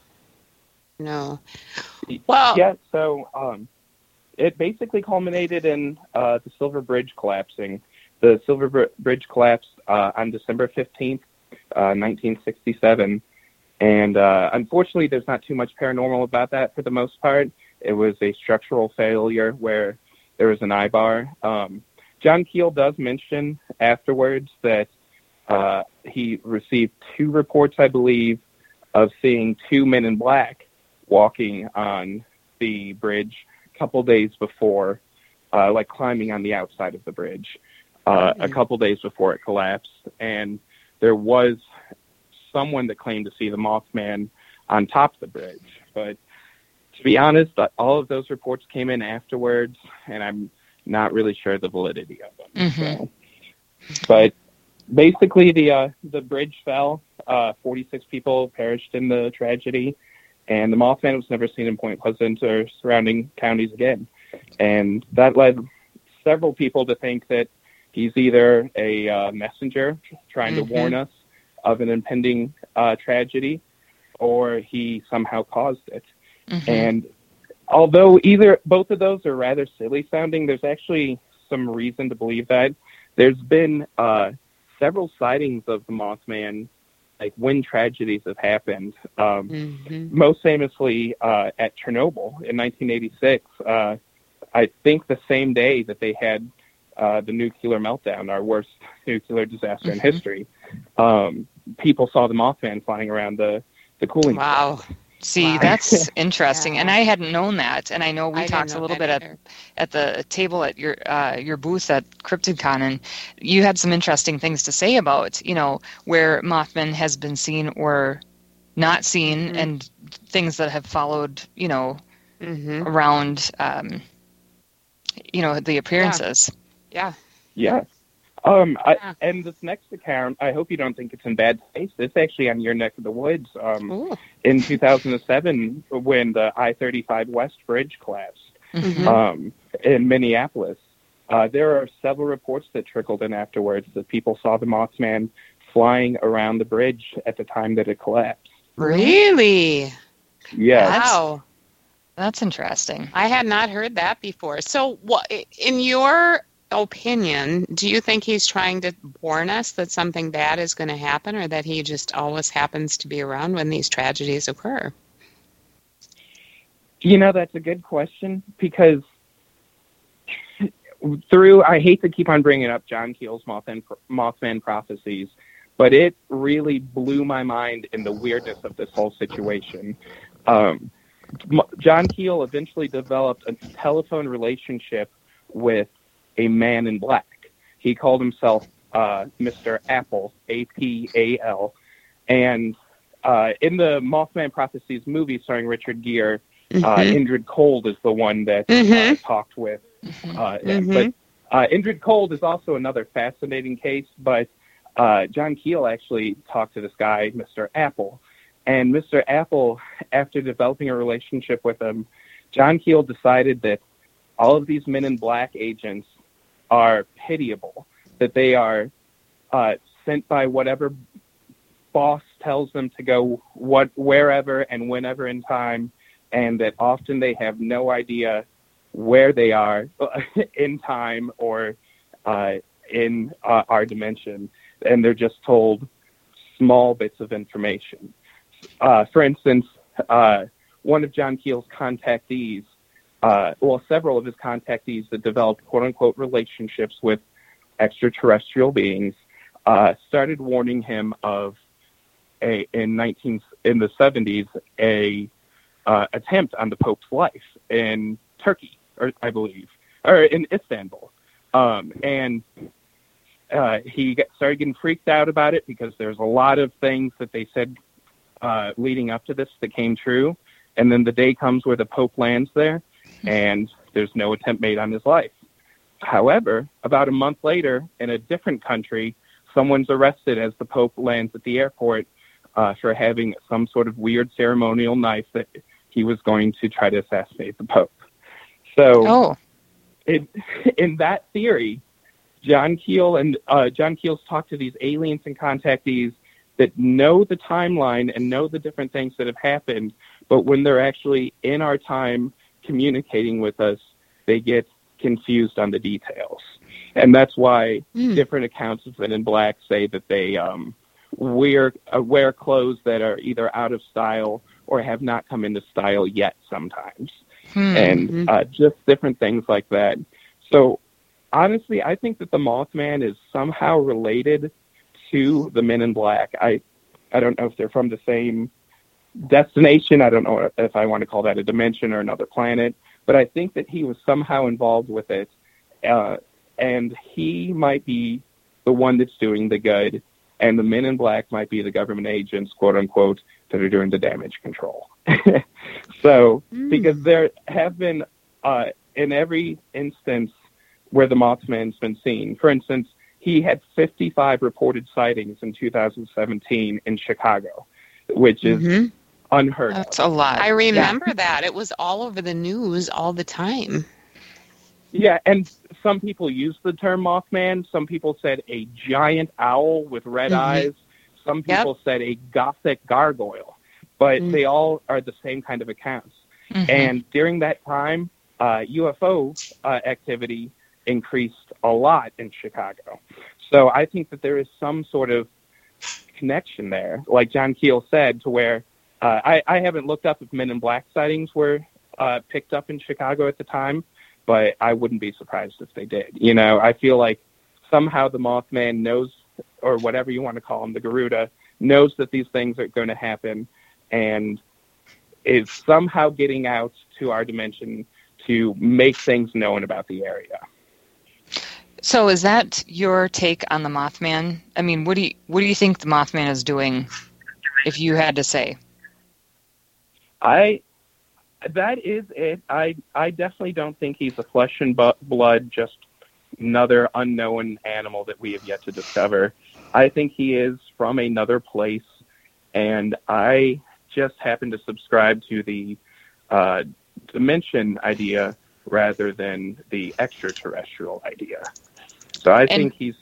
No. Well. Yeah, so um, it basically culminated in uh, the Silver Bridge collapsing. The Silver Br- Bridge collapsed uh, on December fifteenth, uh, nineteen sixty-seven. And uh, unfortunately, there's not too much paranormal about that for the most part. It was a structural failure where there was an eye bar. Um, John Keel does mention afterwards that uh, he received two reports, I believe, of seeing two men in black walking on the bridge a couple days before, uh, like climbing on the outside of the bridge, uh, mm-hmm. a couple days before it collapsed. And there was someone that claimed to see the Mothman on top of the bridge. But to be honest, all of those reports came in afterwards, and I'm not really sure the validity of them. Mm-hmm. So. But basically, the uh, the bridge fell. Uh, forty-six people perished in the tragedy, and the Mothman was never seen in Point Pleasant or surrounding counties again. And that led several people to think that he's either a uh, messenger trying mm-hmm. to warn us of an impending uh, tragedy, or he somehow caused it. Mm-hmm. And although either both of those are rather silly sounding, there's actually some reason to believe that. There's been uh, several sightings of the Mothman, like when tragedies have happened. Um, mm-hmm. Most famously uh, at Chernobyl in nineteen eighty-six. Uh, I think the same day that they had uh, the nuclear meltdown, our worst nuclear disaster mm-hmm. in history. Um, people saw the Mothman flying around the, the cooling Wow. See, Wow. that's interesting, Yeah. and I hadn't known that. And I know we I didn't talked a know little that bit at either. at the table at your uh, your booth at CryptidCon, and you had some interesting things to say about, you know, where Mothman has been seen or not seen, Mhm. and things that have followed, you know, Mm-hmm. around, um, you know, the appearances. Yeah. Yes. Um, I, Yeah. and this next account, I hope you don't think it's in bad taste. It's actually on your neck of the woods. Um, Ooh. in two thousand seven, when the I thirty-five West Bridge collapsed Mhm. um, in Minneapolis, uh, there are several reports that trickled in afterwards that people saw the Mothman flying around the bridge at the time that it collapsed. Really? Yes. Wow. That's interesting. I had not heard that before. So, what, in your opinion, do you think he's trying to warn us that something bad is going to happen, or that he just always happens to be around when these tragedies occur? You know, that's a good question, because through, I hate to keep on bringing up John Keel's Mothman, Mothman prophecies, but it really blew my mind in the weirdness of this whole situation. Um, M- John Keel eventually developed a telephone relationship with a man in black. He called himself uh, Mister Apple, A P A L. And uh, in the Mothman Prophecies movie starring Richard Gere, uh, Mhm. Indrid Cold is the one that uh, Mhm. talked with uh, him. Mhm. But uh, Indrid Cold is also another fascinating case, but uh, John Keel actually talked to this guy, Mister Apple. And Mister Apple, after developing a relationship with him, John Keel decided that all of these men in black agents are pitiable, that they are uh, sent by whatever boss tells them to go what wherever and whenever in time, and that often they have no idea where they are in time or uh, in uh, our dimension, and they're just told small bits of information. Uh, for instance, uh, one of John Keel's contactees, uh, well, several of his contactees that developed quote-unquote relationships with extraterrestrial beings, uh, started warning him of a in nineteen in the seventies a uh, attempt on the Pope's life in Turkey, or I believe, or in Istanbul, um, and uh, he get, started getting freaked out about it because there's a lot of things that they said uh, leading up to this that came true, and then the day comes where the Pope lands there, and there's no attempt made on his life. However, about a month later, in a different country, someone's arrested as the Pope lands at the airport uh, for having some sort of weird ceremonial knife that he was going to try to assassinate the Pope. So, Oh. it, in that theory, John Keel and uh, John Keel's talked to these aliens and contactees that know the timeline and know the different things that have happened, but when they're actually in our time communicating with us, they get confused on the details. And that's why Mm. different accounts of Men in Black say that they um, wear, uh, wear clothes that are either out of style or have not come into style yet sometimes. Hmm. And uh, just different things like that. So honestly, I think that the Mothman is somehow related to the Men in Black. I, I don't know if they're from the same destination. I don't know if I want to call that a dimension or another planet, but I think that he was somehow involved with it, uh, and he might be the one that's doing the good, and the Men in Black might be the government agents, quote unquote, that are doing the damage control. So, Mm. because there have been, uh, in every instance where the Mothman's been seen, for instance, he had fifty-five reported sightings in two thousand seventeen in Chicago, which is Mhm. unheard of. That's a lot. I remember that. It was all over the news all the time. Yeah, and some people use the term Mothman. Some people said a giant owl with red Mhm. eyes. Some Yep. people said a gothic gargoyle. But Mm. they all are the same kind of accounts. Mhm. And during that time, uh, U F O uh, activity increased a lot in Chicago. So I think that there is some sort of connection there, like John Keel said, to where uh, I, I haven't looked up if Men in Black sightings were uh, picked up in Chicago at the time, but I wouldn't be surprised if they did. You know, I feel like somehow the Mothman knows, or whatever you want to call him, the Garuda, knows that these things are going to happen, and is somehow getting out to our dimension to make things known about the area. So is that your take on the Mothman? I mean, what do you, what do you think the Mothman is doing, if you had to say? I, that is it. I, I definitely don't think he's a flesh and bu- blood, just another unknown animal that we have yet to discover. I think he is from another place, and I just happen to subscribe to the uh, dimension idea rather than the extraterrestrial idea. So I and, think he's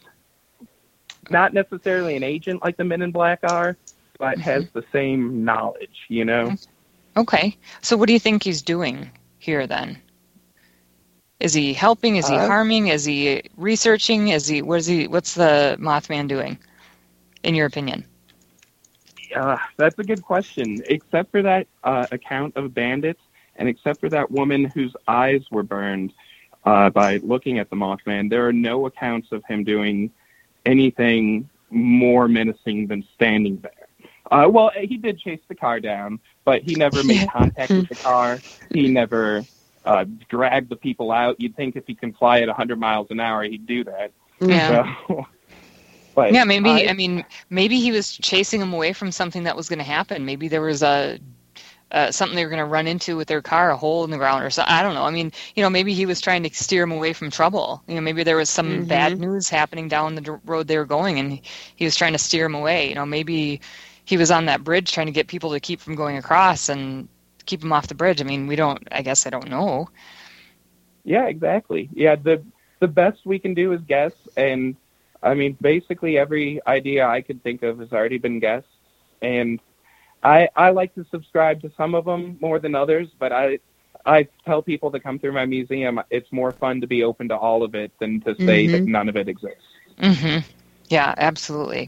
not necessarily an agent like the Men in Black are, but has the same knowledge, you know? Okay. So what do you think he's doing here then? Is he helping? Is he uh, harming? Is he researching? Is he, what is he, what's the Mothman doing, in your opinion? Uh, that's a good question. Except for that uh, account of bandits, and except for that woman whose eyes were burned uh, by looking at the Mothman, there are no accounts of him doing anything more menacing than standing there. Uh, well, he did chase the car down, but he never made contact with the car. He never uh, dragged the people out. You'd think if he can fly at one hundred miles an hour, he'd do that. Yeah. So, but yeah, maybe, I, I mean, maybe he was chasing them away from something that was going to happen. Maybe there was a uh, something they were going to run into with their car, a hole in the ground or something. I don't know. I mean, you know, maybe he was trying to steer them away from trouble. You know, maybe there was some mm-hmm. bad news happening down the road they were going, and he was trying to steer them away. You know, maybe he was on that bridge trying to get people to keep from going across and keep them off the bridge. I mean, we don't, I guess I don't know. Yeah, exactly. Yeah, the the best we can do is guess, and I mean, basically every idea I could think of has already been guessed, and I I like to subscribe to some of them more than others, but I I tell people to come through my museum, it's more fun to be open to all of it than to say mm-hmm. that none of it exists. Mm-hmm. Yeah, absolutely.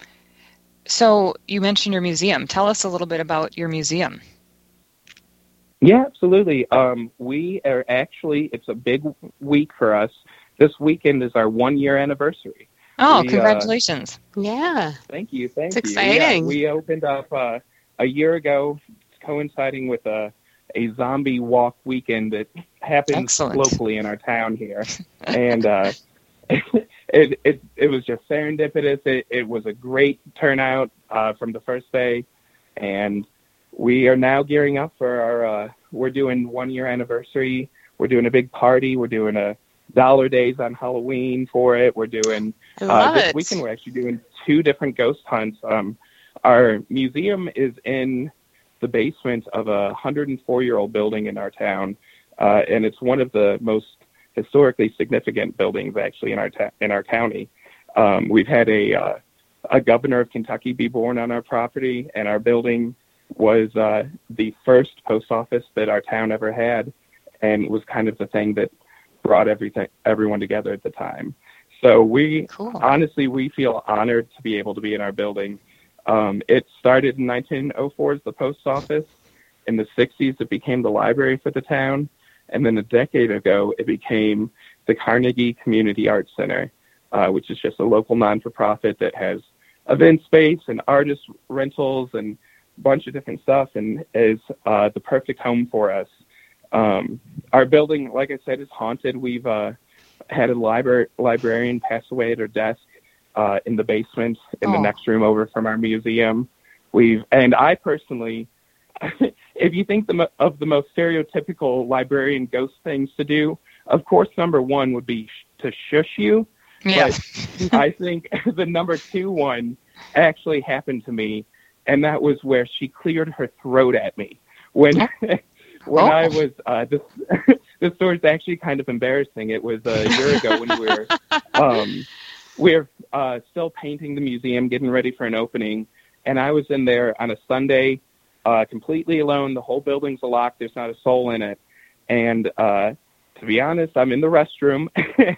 So you mentioned your museum. Tell us a little bit about your museum. Yeah, absolutely. Um, we are actually, it's a big week for us. This weekend is our one-year anniversary. Oh, we, congratulations. Uh, yeah. Thank you, thank it's you. It's exciting. Yeah, we opened up uh, a year ago, coinciding with a, a zombie walk weekend that happens Excellent. locally in our town here. And uh, it, it it was just serendipitous. It, it was a great turnout uh, from the first day. And we are now gearing up for our, uh, we're doing one year anniversary. We're doing a big party. We're doing a dollar days on Halloween for it. We're doing, uh, this it. weekend we're actually doing two different ghost hunts. Um, our museum is in the basement of a one hundred four year old building in our town. Uh, and it's one of the most historically significant buildings actually in our, ta- in our county. Um, we've had a, uh, a governor of Kentucky be born on our property, and our building was uh, the first post office that our town ever had, and was kind of the thing that brought everything, everyone together at the time. So we, cool. honestly, we feel honored to be able to be in our building. Um, it started in nineteen oh four as the post office. In the sixties, it became the library for the town. And then a decade ago, it became the Carnegie Community Arts Center, uh, which is just a local non-for-profit that has event space and artist rentals and a bunch of different stuff, and is uh, the perfect home for us. Um, our building, like I said, is haunted. We've uh, had a libra- librarian pass away at her desk uh, in the basement in oh. the next room over from our museum. We've, and I personally, if you think the, of the most stereotypical librarian ghost things to do, of course, number one would be sh- to shush you. Yeah. But I think the number two one actually happened to me, and that was where she cleared her throat at me. When when oh. I was, uh, this, this story is actually kind of embarrassing. It was a year ago when we were, um, we were uh, still painting the museum, getting ready for an opening, and I was in there on a Sunday, uh, completely alone. The whole building's locked. There's not a soul in it. And uh, to be honest, I'm in the restroom,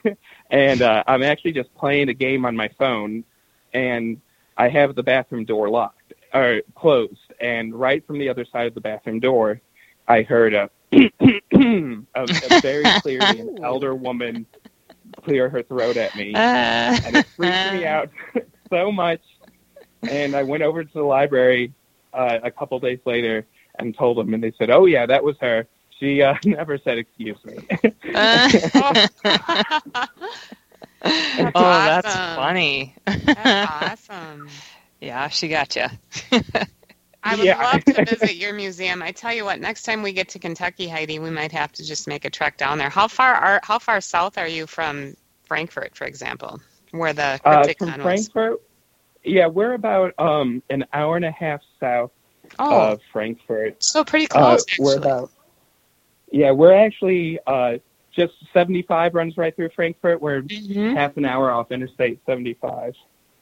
and uh, I'm actually just playing a game on my phone, and I have the bathroom door locked, or closed. And right from the other side of the bathroom door, I heard a, a, a very clearly an elder woman clear her throat at me. Uh, and it freaked me out so much. And I went over to the library uh, a couple days later, and told them, and they said, "Oh yeah, that was her. She uh, never said excuse me." Uh, That's oh, awesome. that's funny. That's awesome. Yeah, she got you. I would Yeah. love to visit your museum. I tell you what, next time we get to Kentucky, Heidi, we might have to just make a trek down there. How far are how far south are you from Frankfurt, for example, where the Uh, Crypticon from was? Frankfurt, yeah, we're about um, an hour and a half south Oh, of Frankfurt. so pretty Uh, close, we're actually. about, yeah, we're actually uh, just seventy-five runs right through Frankfurt. We're Mhm. half an hour off Interstate seventy-five.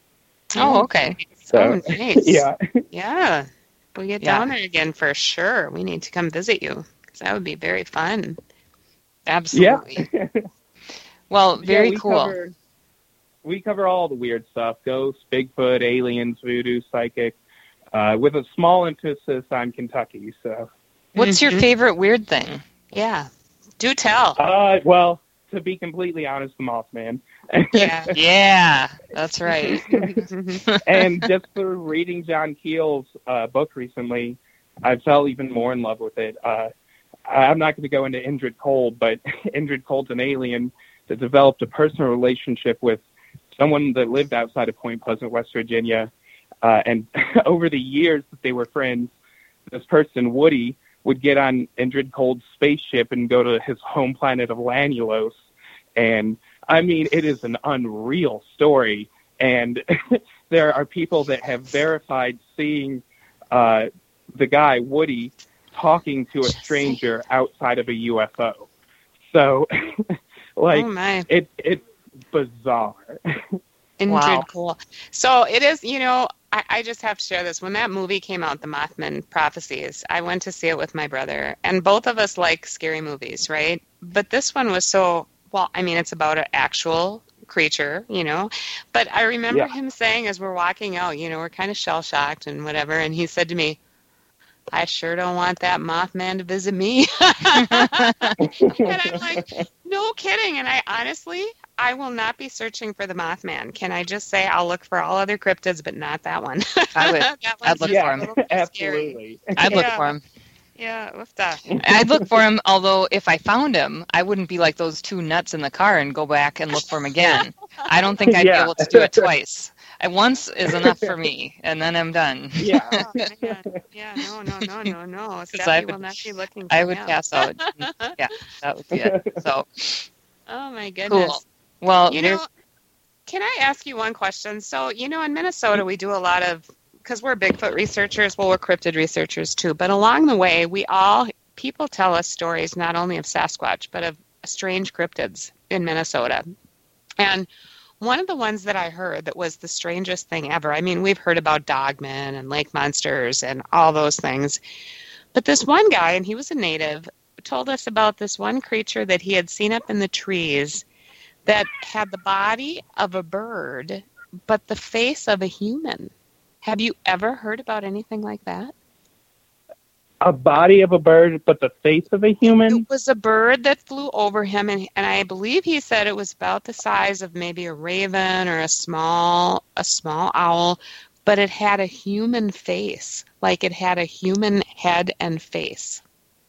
Oh, okay. So, Oh, nice. yeah. Yeah. If we get Yeah. down there again for sure, we need to come visit you, because that would be very fun. Absolutely. Yeah. Well, very Yeah, we cool. Cover, we cover all the weird stuff: ghosts, Bigfoot, aliens, voodoo, psychic, uh, with a small emphasis on Kentucky. So, What's your Mhm. favorite weird thing? Yeah. Do tell. uh, well, to be completely honest, the Mothman. Yeah. Yeah, that's right. And just through reading John Keel's uh, book recently, I fell even more in love with it. Uh, I'm not going to go into Indrid Cold, but Indrid Cold's an alien that developed a personal relationship with someone that lived outside of Point Pleasant, West Virginia. Uh, and over the years that they were friends, this person, Woody, would get on Indrid Cold's spaceship and go to his home planet of Lanulos. And, I mean, it is an unreal story. And there are people that have verified seeing uh, the guy, Woody, talking to a stranger outside of a U F O. So, like, Oh, my. it it's bizarre. Indrid Wow. Cool. So it is, you know, I, I just have to share this. When that movie came out, The Mothman Prophecies, I went to see it with my brother, and both of us like scary movies, right? But this one was so, well, I mean, it's about an actual creature, you know, but I remember Yeah. him saying as we're walking out, you know, we're kind of shell-shocked and whatever, and he said to me, I sure don't want that Mothman to visit me. And I'm like, no kidding. And I honestly, I will not be searching for the Mothman. Can I just say I'll look for all other cryptids, but not that one. I would. That I'd one's look just for a him. little bit scary. Absolutely. I'd look Yeah. for him. Yeah, oofta. I'd look for him, although if I found him, I wouldn't be like those two nuts in the car and go back and look for him again. I don't think I'd Yeah. be able to do it twice. I, once is enough for me, and then I'm done. Yeah. Oh, man. Yeah, no, no, no, no, no. I Stephanie would- will not be looking for I would him. pass out. Yeah, that would be it. So, Oh, my goodness. cool. Well, You there's- know, can I ask you one question? So, you know, in Minnesota, we do a lot of, because we're Bigfoot researchers, well, we're cryptid researchers too, but along the way, we all, people tell us stories not only of Sasquatch, but of strange cryptids in Minnesota. And one of the ones that I heard that was the strangest thing ever, I mean, we've heard about dogmen and lake monsters and all those things, but this one guy, and he was a native, told us about this one creature that he had seen up in the trees that had the body of a bird, but the face of a human. Have you ever heard about anything like that? A body of a bird, but the face of a human? It was a bird that flew over him, and, and I believe he said it was about the size of maybe a raven or a small a small owl, but it had a human face, like it had a human head and face.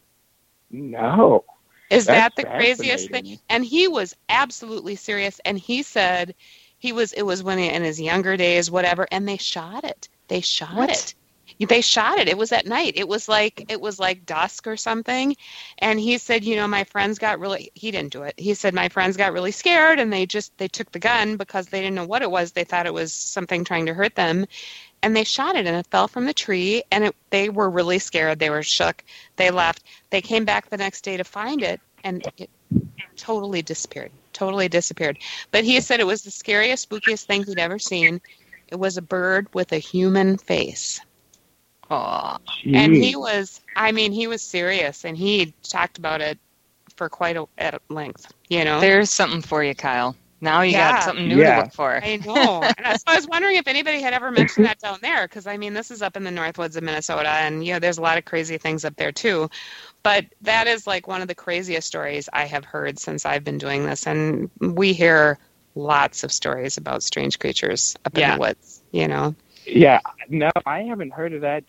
No. Is That's that the craziest thing? fascinating. And he was absolutely serious. And he said he was. It was when he, in his younger days, whatever. And they shot it. They shot What? it. They shot it. It was at night. It was like it was like dusk or something. And he said, you know, my friends got really. He didn't do it. He said my friends got really scared, and they just they took the gun because they didn't know what it was. They thought it was something trying to hurt them. And they shot it, and it fell from the tree, and it, they were really scared. They were shook. They left. They came back the next day to find it, and it totally disappeared. Totally disappeared. But he said it was the scariest, spookiest thing he'd ever seen. It was a bird with a human face. Aw. And he Jeez. was, I mean, he was serious, and he talked about it for quite a at length, you know? There's something for you, Kyle. Now you Yeah. got something new Yeah. to look for. I know. And I- so I was wondering if anybody had ever mentioned that down there, because I mean, this is up in the Northwoods of Minnesota, and you know, there's a lot of crazy things up there too. But that is like one of the craziest stories I have heard since I've been doing this, and we hear lots of stories about strange creatures up in Yeah. the woods. You know, Yeah, no, I haven't heard of that. That's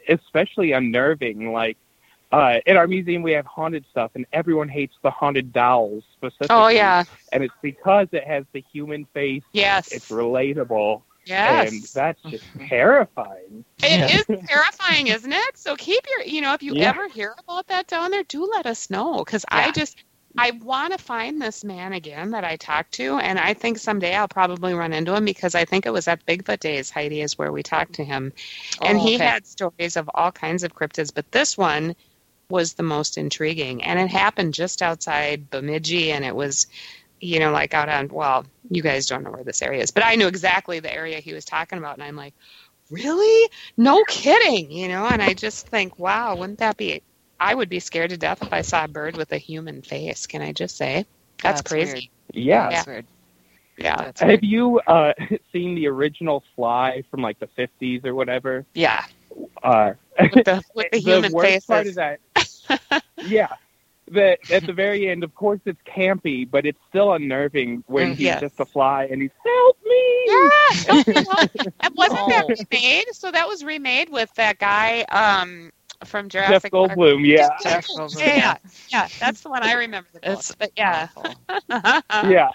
especially unnerving. Like, uh, in our museum, we have haunted stuff, and everyone hates the haunted dolls specifically. Oh, yeah. And it's because it has the human face. Yes. It's relatable. Yes. And that's just terrifying. It is terrifying, isn't it? So keep your, you know, if you Yeah. ever hear about that down there, do let us know. Because I just, I want to find this man again that I talked to. And I think someday I'll probably run into him because I think it was at Bigfoot Days, Heidi, is where we talked to him. And Oh, he okay. had stories of all kinds of cryptids. But this one was the most intriguing. And it happened just outside Bemidji. And it was, you know, like out on, well, you guys don't know where this area is, but I knew exactly the area he was talking about. And I'm like, really? No kidding, you know? And I just think, wow, wouldn't that be, I would be scared to death if I saw a bird with a human face. Can I just say? That's, That's crazy. weird. Yeah. That's weird. Yeah. That's weird. Have you uh, seen the original Fly from like the fifties or whatever? Yeah. Uh, With the, with the human worst faces. part of that, yeah. The, at the very end, of course, it's campy, but it's still unnerving when Mm, he's yes. just a fly and he's, help me! Yeah. Oh, you know, and wasn't that Oh. remade? So that was remade with that guy um, from Jeff Jurassic Park. Goldblum, yeah. Jeff Goldblum, Yeah, yeah, yeah. That's the one I remember the It's most. But yeah. Yeah.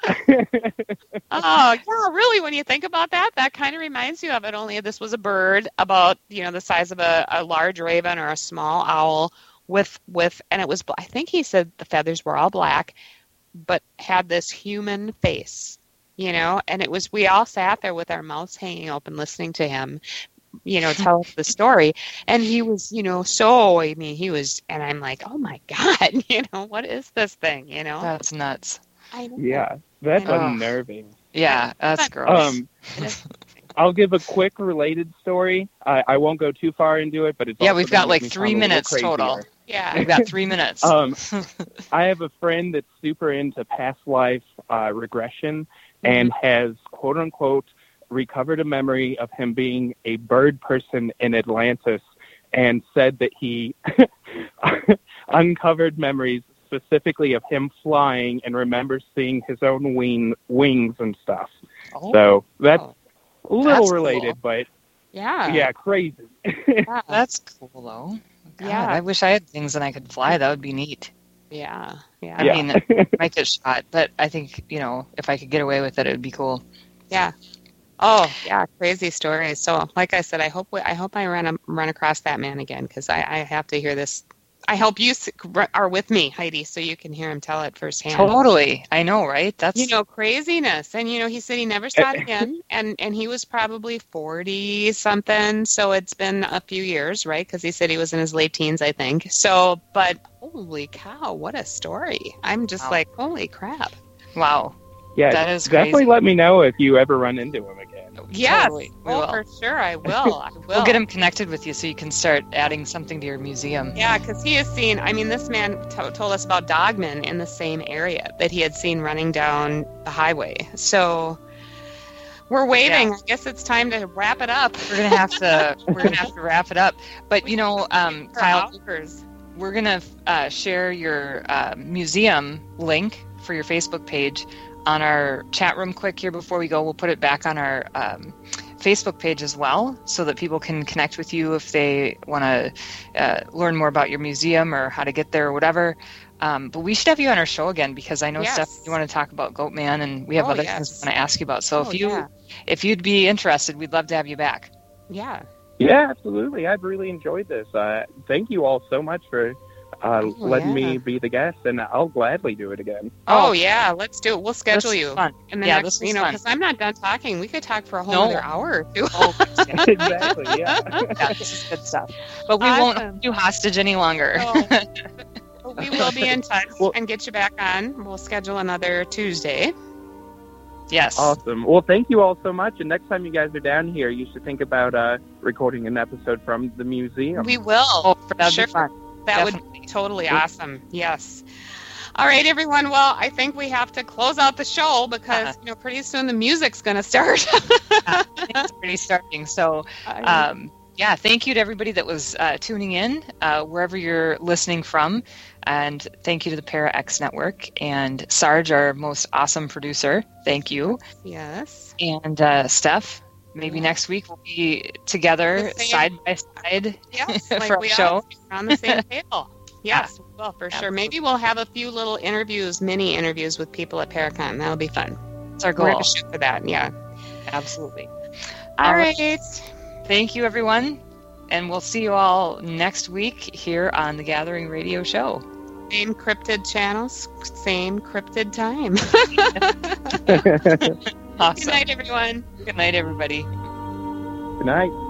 Oh, yeah, really, when you think about that, that kind of reminds you of it, only this was a bird about, you know, the size of a, a large raven or a small owl with, with, and it was, I think he said the feathers were all black, but had this human face, you know, and it was, we all sat there with our mouths hanging open listening to him, you know, tell us the story. And he was, you know, so, I mean, he was, and I'm like, oh my God, you know, what is this thing, you know? That's nuts. I know. Yeah, that's I know. unnerving. Yeah, that's gross. Um, I'll give a quick related story. I, I won't go too far into it, but it's Yeah, also we've gonna got make like me three sound a little minutes total. crazier. Yeah. We've got three minutes. Um, I have a friend that's super into past life uh, regression and has, quote unquote, recovered a memory of him being a bird person in Atlantis and said that he uncovered memories specifically of him flying and remembers seeing his own wing, wings and stuff. Oh. So that's a little That's related, cool. but Yeah. yeah, crazy. Yeah. That's cool, though. God, Yeah. I wish I had things and I could fly. That would be neat. Yeah. Yeah. I Yeah. mean, it might get shot, but I think, you know, if I could get away with it, it would be cool. Yeah. Oh, yeah, crazy stories. So, like I said, I hope we, I hope I run run across that man again because I, I have to hear this. I hope you s- are with me, Heidi, so you can hear him tell it firsthand. Totally. I know, right? That's You know, craziness. And, you know, he said he never saw it again, and, and he was probably forty-something, so it's been a few years, right? Because he said he was in his late teens, I think. So, but holy cow, what a story. I'm just Wow. like, holy crap. wow. Yeah, That is definitely crazy. let me know if you ever run into him again. Yes. Totally. We Oh, will. for sure, I will. I will. We'll get him connected with you so you can start adding something to your museum. Yeah, because he has seen, I mean, this man t- told us about dogmen in the same area that he had seen running down the highway. So we're waiting. Yeah. I guess it's time to wrap it up. We're gonna have to. We're gonna have to wrap it up. But you know, um, For Kyle, hours. we're gonna uh, share your uh, museum link for your Facebook page on our chat room quick here before we go. We'll put it back on our um, Facebook page as well so that people can connect with you if they want to uh, learn more about your museum or how to get there or whatever. Um, but we should have you on our show again because I know, Yes. Steph, you want to talk about Goatman and we have Oh, other yes. things we want to ask you about. So Oh, if you yeah. if you'd be interested, we'd love to have you back. Yeah. Yeah, absolutely. I've really enjoyed this. Uh, thank you all so much for uh, Oh, letting yeah. me be the guest, and I'll gladly do it again. Oh, yeah. Let's do it. We'll schedule This you. is fun. And the Yeah, next, this was you know, fun. because I'm not done talking. We could talk for a whole No. other hour or two. Oh, yeah. Exactly, yeah. Yeah, this is good stuff. But we Awesome. won't hold you hostage any longer. So, but we will be in touch Well- and get you back on. We'll schedule another Tuesday. Yes. Awesome. Well, thank you all so much. And next time you guys are down here, you should think about uh, recording an episode from the museum. We will. Oh, that'd Sure. be fun. That Definitely. would be totally awesome. Yes. All right, everyone. Well, I think we have to close out the show because Uh-huh. you know pretty soon the music's going to start. It's already starting. So, um, yeah, thank you to everybody that was uh, tuning in, uh, wherever you're listening from. And thank you to the Para X Network and Sarge, our most awesome producer. Thank you. yes. And uh, Steph, maybe next week we'll be together side by side yes, for like our we show. Are on the same table. Yes, we will, for sure. Absolutely. Maybe we'll have a few little interviews, mini interviews with people at Paracon. That'll be fun. That's our We're goal. going to shoot for that, yeah. Absolutely. All right. Thank you, everyone. And we'll see you all next week here on the Gathering Radio Show. Same cryptid channels, same cryptid time. Awesome. Good night, everyone. Good night, everybody. Good night.